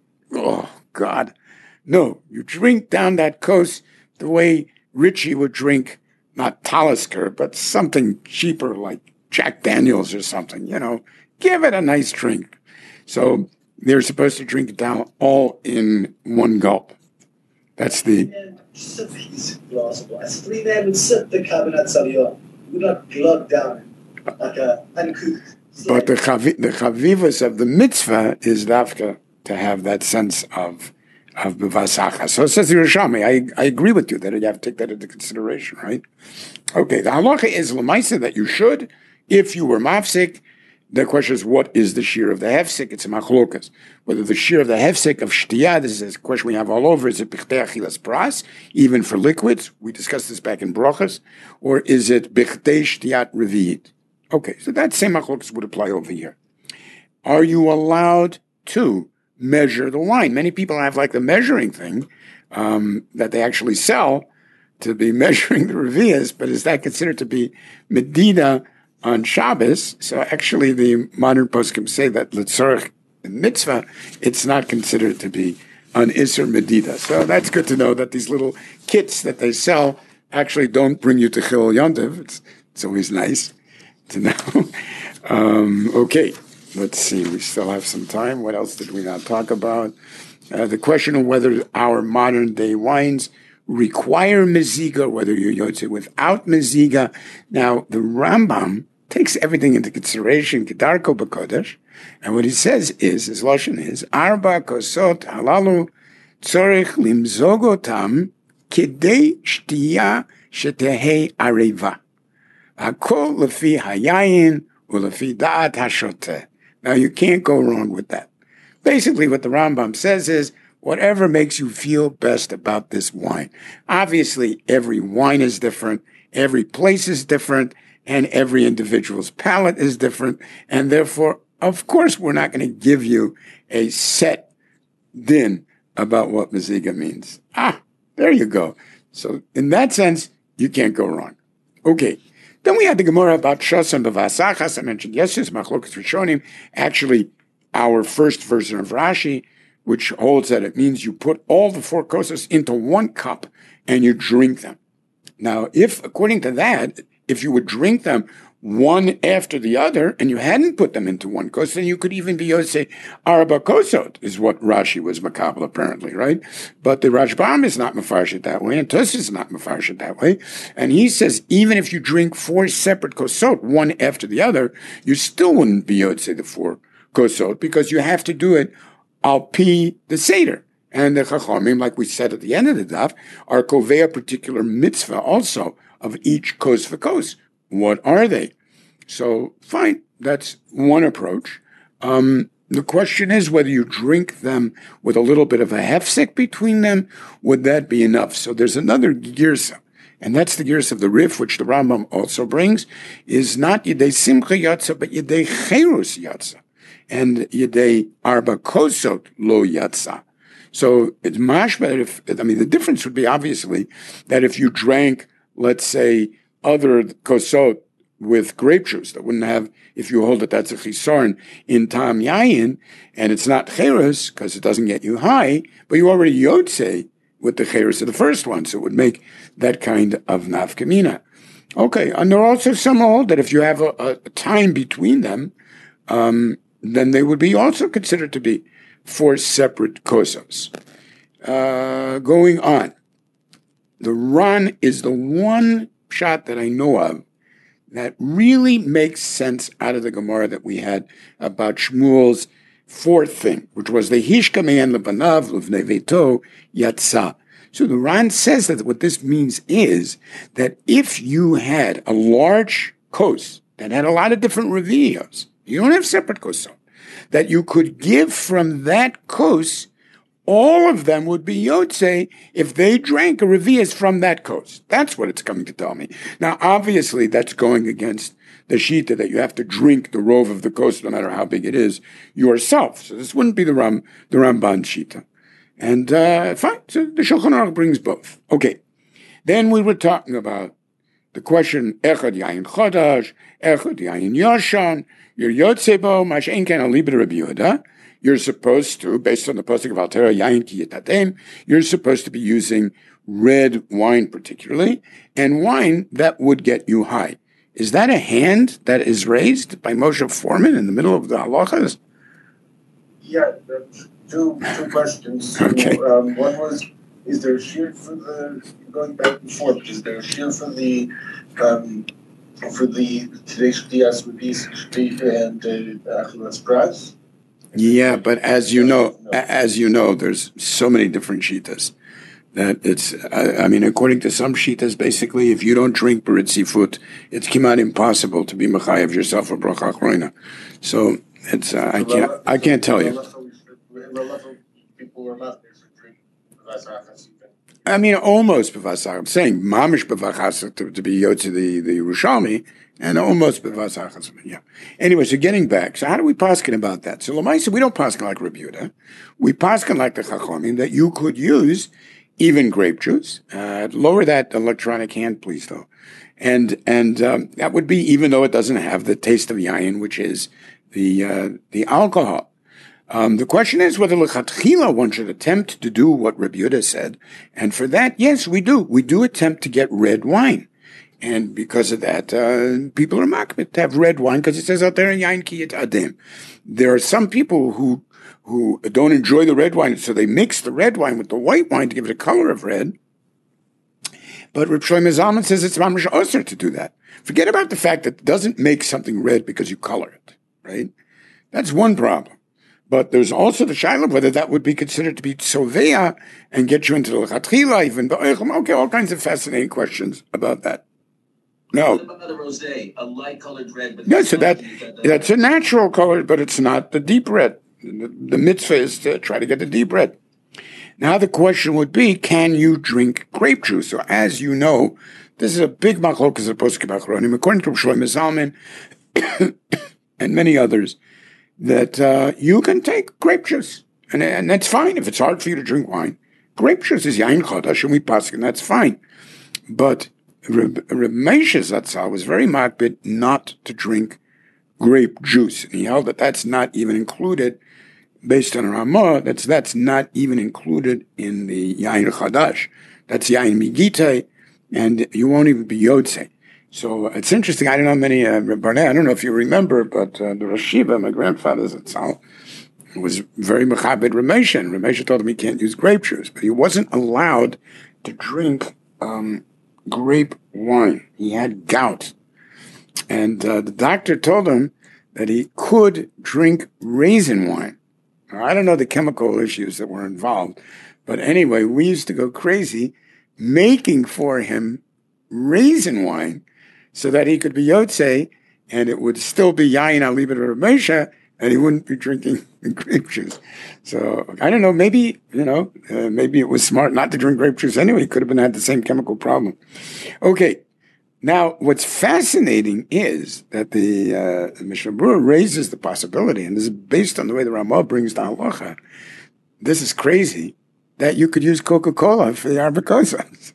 oh, God. No, you drink down that kos the way Richie would drink, not Talisker, but something cheaper like Jack Daniels or something, you know. Give it a nice drink. So they're supposed to drink it down all in one gulp. That's the... And just a piece of glass of wine. Three men would sip the cabinet savio. Would not glug down like a uncooked. But the, chavi, the chavivas of the mitzvah is dafka to have that sense of of bevasacha. So it says the Yerushalmi. I, I agree with you that you have to take that into consideration, right? Okay, the halacha is l'maisa that you should, if you were mafsik. The question is, what is the shear of the hefsek? It's a machlokas. Whether the shear of the hefsek of shtiyah, this is a question we have all over, is it bichtei achilas pras, even for liquids? We discussed this back in brachas. Or is it bichtei shtiyat revi'it? Okay, so that same machlokas would apply over here. Are you allowed to measure the wine? Many people have like the measuring thing um, that they actually sell to be measuring the revi'as, but is that considered to be medida on Shabbos? So actually the modern poskim say that l'tzorech mitzvah, it's not considered to be an Isser Medida. So that's good to know that these little kits that they sell actually don't bring you to Chil Yontiv. It's, it's always nice to know. um, okay, let's see. We still have some time. What else did we not talk about? Uh, the question of whether our modern day wines require meziga, whether you're yotze without meziga. Now, the Rambam takes everything into consideration, kedarko b'kodesh, and what he says is, his lashon is, arba kosot halalu tzorich limzogotam kedei shtiya shetehei areva. Hakol lefi hayayin ulefi da'at hashoteh. Now, you can't go wrong with that. Basically, what the Rambam says is, whatever makes you feel best about this wine. Obviously, every wine is different, every place is different, and every individual's palate is different, and therefore, of course, we're not going to give you a set din about what meziga means. Ah, there you go. So, in that sense, you can't go wrong. Okay. Then we had the Gemara about Shas and Bavasachas. I mentioned yesterday's Machlokas Rishonim. Actually, our first version of Rashi, which holds that it means you put all the four kosas into one cup and you drink them. Now, if, according to that, if you would drink them one after the other and you hadn't put them into one kos, then you could even be Yosei Arba Kosot, is what Rashi was makabel apparently, right? But the Rashbam is not mefarshit that way, and Tos is not mefarshit that way. And he says, even if you drink four separate kosot, one after the other, you still wouldn't be Yosei the four kosot, because you have to do it al pi the Seder. And the Chachamim, like we said at the end of the daf, are kovei a particular mitzvah also of each kos v'kos. What are they? So, fine, that's one approach. Um, the question is whether you drink them with a little bit of a hefsek between them, would that be enough? So there's another girsa, and that's the girsa of the Rif, which the Rambam also brings, is not yedei simcha yatsa, but yedei cherus yatsa, and yedei arba kosot lo yatsa. So it's mashma, if, I mean, the difference would be obviously that if you drank, let's say, other kosot with grape juice, that wouldn't have, if you hold it, that's a chisarn in tam yayin, and it's not cheres, because it doesn't get you high, but you already yotze with the cheres of the first one, so it would make that kind of nafkamina. Okay, and there are also some hold that if you have a, a time between them, um, then they would be also considered to be four separate kosos. Uh, going on. The Ran is the one shot that I know of that really makes sense out of the Gemara that we had about Shmuel's fourth thing, which was the Hishka me'en lebanav l'vnei veto yatsa. So the Ran says that what this means is that if you had a large kos that had a lot of different revios, you don't have separate kosot, that you could give from that kos, all of them would be yotze if they drank a revius from that kos. That's what it's coming to tell me. Now, obviously, that's going against the shita that you have to drink the rove of the kos, no matter how big it is, yourself. So this wouldn't be the Ram, the Ramban shita. And uh, fine, so the Shulchan Aruch brings both. Okay, then we were talking about the question, Echad Yayin Chodash, Echad Yayin Yoshan, you're Yotzebo, Mashen Ken Alibid Rabbi Yehuda. You're supposed to, based on the pasuk of Altera Yayin Ki Yitatem, you're supposed to be using red wine particularly, and wine that would get you high. Is that a hand that is raised by Moshe Foreman in the middle of the halachas? Yeah, that's two two questions. Okay. Um, one was, is there a shear for the, going back and forth, is there a shear for the, um, for the today's Dias Rabis and Achilas Pras? Yeah, but as you know, as you know, there's so many different shitas that it's, I, I mean, according to some shitas, basically, if you don't drink Berit Sifut, it's kimat impossible to be mechayev yourself a bracha achroina. So it's, uh, I can't, I can't tell you. I mean, almost b'vasach. I'm saying mamish b'vachas to, to be yotze the the Yerushalmi, and almost b'vasach. Yeah. Anyway, so getting back, so how do we paskin about that? So l'maisa, we don't paskin like Rabbi Yehuda. We paskin like the Chachamim that you could use even grape juice. Uh, lower that electronic hand, please, though, and and um, that would be even though it doesn't have the taste of yayin, which is the uh, the alcohol. Um, the question is whether lechatchila one should attempt to do what Rabbi Yehuda said, and for that, yes, we do. We do attempt to get red wine, and because of that, uh, people are makbid to have red wine because it says out there in Yain Ki Yitatem. There are some people who who don't enjoy the red wine, so they mix the red wine with the white wine to give it a color of red. But Reb Shlomo Zalman says it's mamash osur to do that. Forget about the fact that it doesn't make something red because you color it, right? That's one problem. But there's also the shaila of whether that would be considered to be tzovea and get you into the lechatchila, even okay, all kinds of fascinating questions about that. No. What about the rosé, a light-colored red? Yeah, so that that's a natural color, but it's not the deep red. The, the mitzvah is to try to get the deep red. Now the question would be, can you drink grape juice? So as you know, this is a big machlokas of poskim achronim, according to Shlomo Zalman and many others, that uh, you can take grape juice, and, and that's fine if it's hard for you to drink wine. Grape juice is yain chodash, and we paskin, and that's fine. But Reb Meisha Zatzal was very makbid not to drink grape juice, and he held that that's not even included, based on Ramah, that's that's not even included in the yain chodash. That's yain migite, and you won't even be yotze. So it's interesting. I don't know many, uh, Barnett, I don't know if you remember, but uh, the Rashiva, my grandfather's Zatzal, was very mechabed Ramesha, and Ramesha told him he can't use grape juice, but he wasn't allowed to drink um, grape wine. He had gout. And uh, the doctor told him that he could drink raisin wine. Now, I don't know the chemical issues that were involved, but anyway, we used to go crazy making for him raisin wine, so that he could be yotze, and it would still be yayin alibid Ramesha, and he wouldn't be drinking grape juice. So I don't know. Maybe you know, uh, maybe it was smart not to drink grape juice anyway. He could have been had the same chemical problem. Okay. Now, what's fascinating is that the uh, Mishnah Berurah raises the possibility, and this is based on the way the Ramah brings the halacha. This is crazy that you could use Coca-Cola for the arbakosas.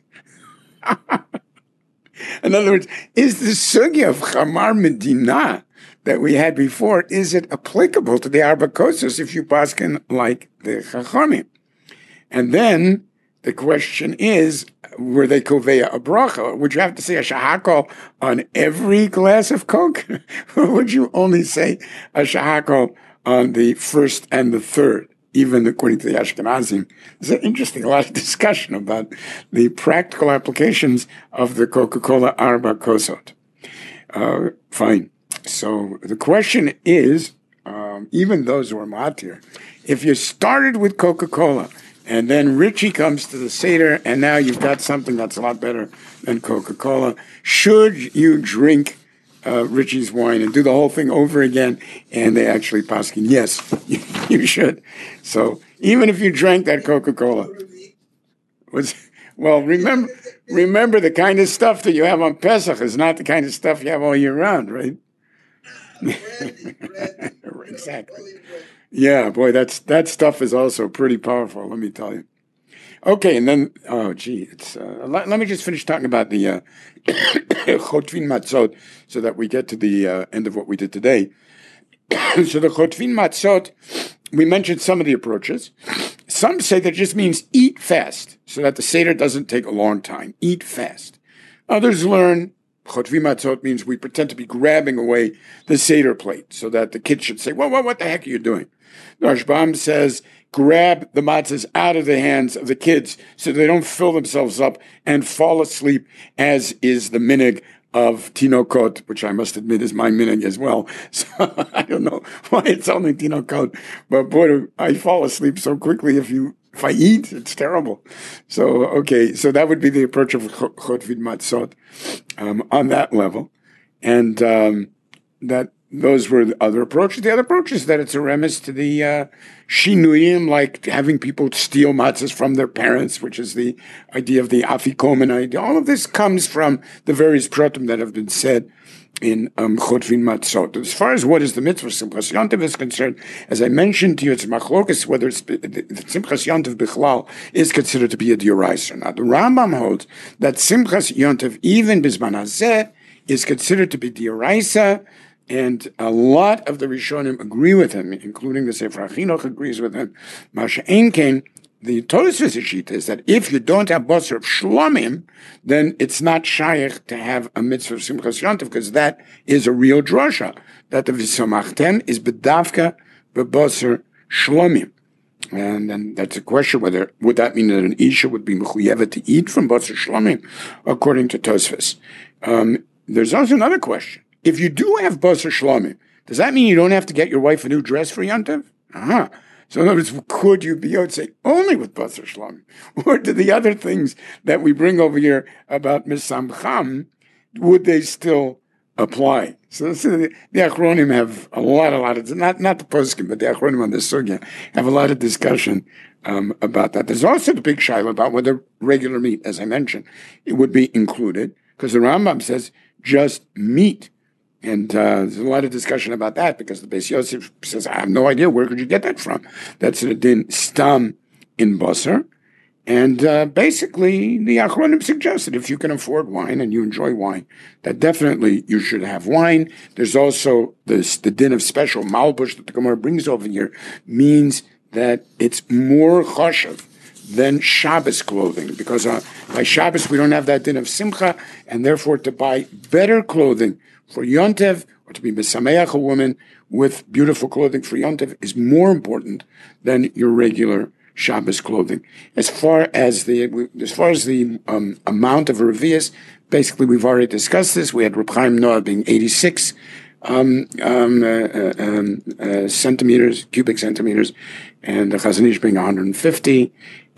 In other words, is the sugya of Chamar Medina that we had before, is it applicable to the arbakosas if you paskin like the Chachamim? And then the question is, were they koveya a bracha? Would you have to say a shahakol on every glass of Coke? Or would you only say a shahakol on the first and the third? Even according to the Ashkenazim, there's an interesting, a lot of discussion about the practical applications of the Coca-Cola Arba Kosot. Uh, fine. So the question is, um, even those who are matir, if you started with Coca-Cola, And then Richie comes to the Seder, and now you've got something that's a lot better than Coca-Cola. Should you drink uh, Richie's wine and do the whole thing over again? And they actually paskin, yes, you, you should. So even if you drank that Coca-Cola, was well, remember, remember the kind of stuff that you have on Pesach is not the kind of stuff you have all year round, right? Exactly. Yeah, boy, that's that stuff is also pretty powerful. Let me tell you. Okay, and then oh, gee, it's uh, let, let me just finish talking about the uh, Chotvin Matzot, so that we get to the uh, end of what we did today. So the Chotvin Matzot, we mentioned some of the approaches. Some say that just means eat fast, so that the Seder doesn't take a long time. Eat fast. Others learn Chotvin Matzot means we pretend to be grabbing away the Seder plate, so that the kids should say, well, what, what the heck are you doing? The Rashbam says, grab the matzahs out of the hands of the kids so they don't fill themselves up and fall asleep, as is the minhag of Tinokot, which I must admit is my minhag as well. So I don't know why it's only Tinokot, but boy, I fall asleep so quickly if you if I eat, it's terrible. So, okay, so that would be the approach of Chotvin Matzot um, on that level. And um, that those were the other approaches. The other approach is that it's a remiss to the uh, shinuyim, like having people steal matzahs from their parents, which is the idea of the afikomen idea. All of this comes from the various protim that have been said in um, Chotvin Matzot. As far as what is the mitzvah of Simchas Yontiv is concerned, as I mentioned to you, it's machlokas whether it's, the, the Simchas Yontiv Bichlal is considered to be a dioraisa. Now, the Rambam holds that Simchas Yontiv, even Bizman Hazeh, is considered to be dioraisa, and a lot of the Rishonim agree with him, including the Sefer HaChinuch agrees with him. Masha Einkein, the Tosfos Shita is that if you don't have Basar of Shlomim, then it's not shaykh to have a mitzvah of Simchas Yontiv, because that is a real drasha. That the V'samachtem is bedavka b'Basar Shlomim. And then that's a question whether, would that mean that an Isha would be mechuyevet to eat from Basar Shlomim, according to Tosfos. Um, there's also another question. If you do have Basar Shlomim, does that mean you don't have to get your wife a new dress for Yontiv? Uh-huh. So in other words, could you be yotzei only with Basar Shlomim? Or do the other things that we bring over here about Misamcham, would they still apply? So, so the, the Achronim have a lot, a lot of, not, not the poskim, but the Achronim on the Sugya have a lot of discussion um, about that. There's also the big shaila about whether regular meat, as I mentioned, it would be included, because the Rambam says just meat. And uh, there's a lot of discussion about that, because the Beis Yosef says, I have no idea, where could you get that from? That's a din stam in Basar. And uh, basically, the Achronim suggested if you can afford wine and you enjoy wine, that definitely you should have wine. There's also this, the din of special malbush that the Gemara brings over here, means that it's more chashav than Shabbos clothing, because uh, by Shabbos we don't have that din of simcha, and therefore to buy better clothing for Yontev, or to be Mesameach, a woman with beautiful clothing for Yontev, is more important than your regular Shabbos clothing. As far as the as far as the um, amount of revius, basically we've already discussed this. We had Reb Chaim Noah being eighty-six um, um, uh, uh, um, uh, centimeters, cubic centimeters, and the Chazon Ish being one hundred fifty.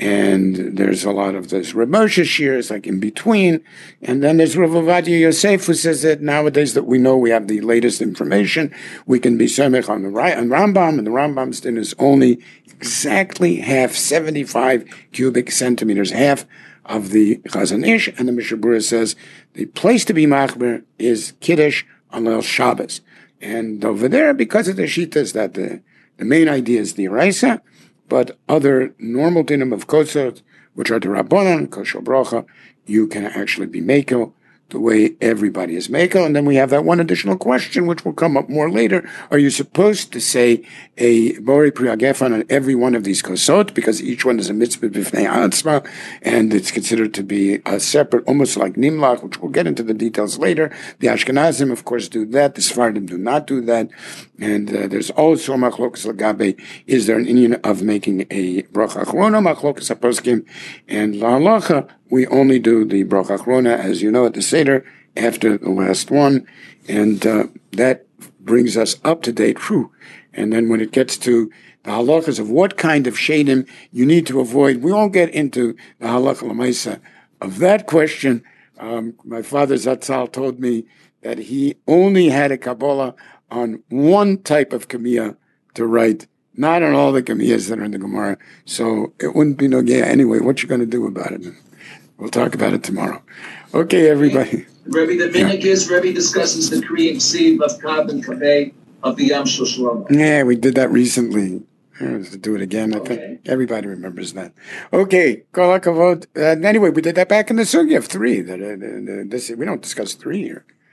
And there's a lot of this Reb Moshe shears, like in between. And then there's Rav Ovadia Yosef, who says that nowadays that we know we have the latest information, we can be semech on the on Rambam, and the Rambam's din is only exactly half, seventy-five cubic centimeters, half of the Chazon Ish. And the Mishnah Berurah says the place to be machmer is Kiddush on Leil Shabbos. And over there, because of the shitas, that the, the main idea is the Raisa, but other normal dinim of kosot, which are the Rabbanon, kosher bracha, you can actually be mekel the way everybody is mekel. And then we have that one additional question, which will come up more later. Are you supposed to say a bori priagefan on every one of these kosot, because each one is a mitzvah b'fnei atzma, and it's considered to be a separate, almost like nimlach, which we'll get into the details later. The Ashkenazim, of course, do that. The Sephardim do not do that. And uh, there's also machlokas lagabe. Is there an inyan of making a bracha achrona, machlokas haposkim, and la halacha? We only do the bracha achrona, as you know, at the Seder, after the last one, and uh, that brings us up to date. Whew. And then when it gets to the halachas of what kind of shedim you need to avoid. We won't get into the halacha l'maisa of that question. Um, my father Zatzal told me that he only had a Kabbalah on one type of kamiyah to write, not on all the kamiyahs that are in the Gemara. So it wouldn't be no yeah. Anyway, what you going to do about it? We'll talk about it tomorrow. Okay, everybody. Rebbe, the minhag is Rebbe discusses the Kriyim Siv of Kab and Kabeh of the Yam Shel Shlomo. Yeah, we did that recently. To do it again, I Okay. think everybody remembers that. Okay, kol hakavod. Uh, anyway, we did that back in the sugya of three. That uh, this we don't discuss three here.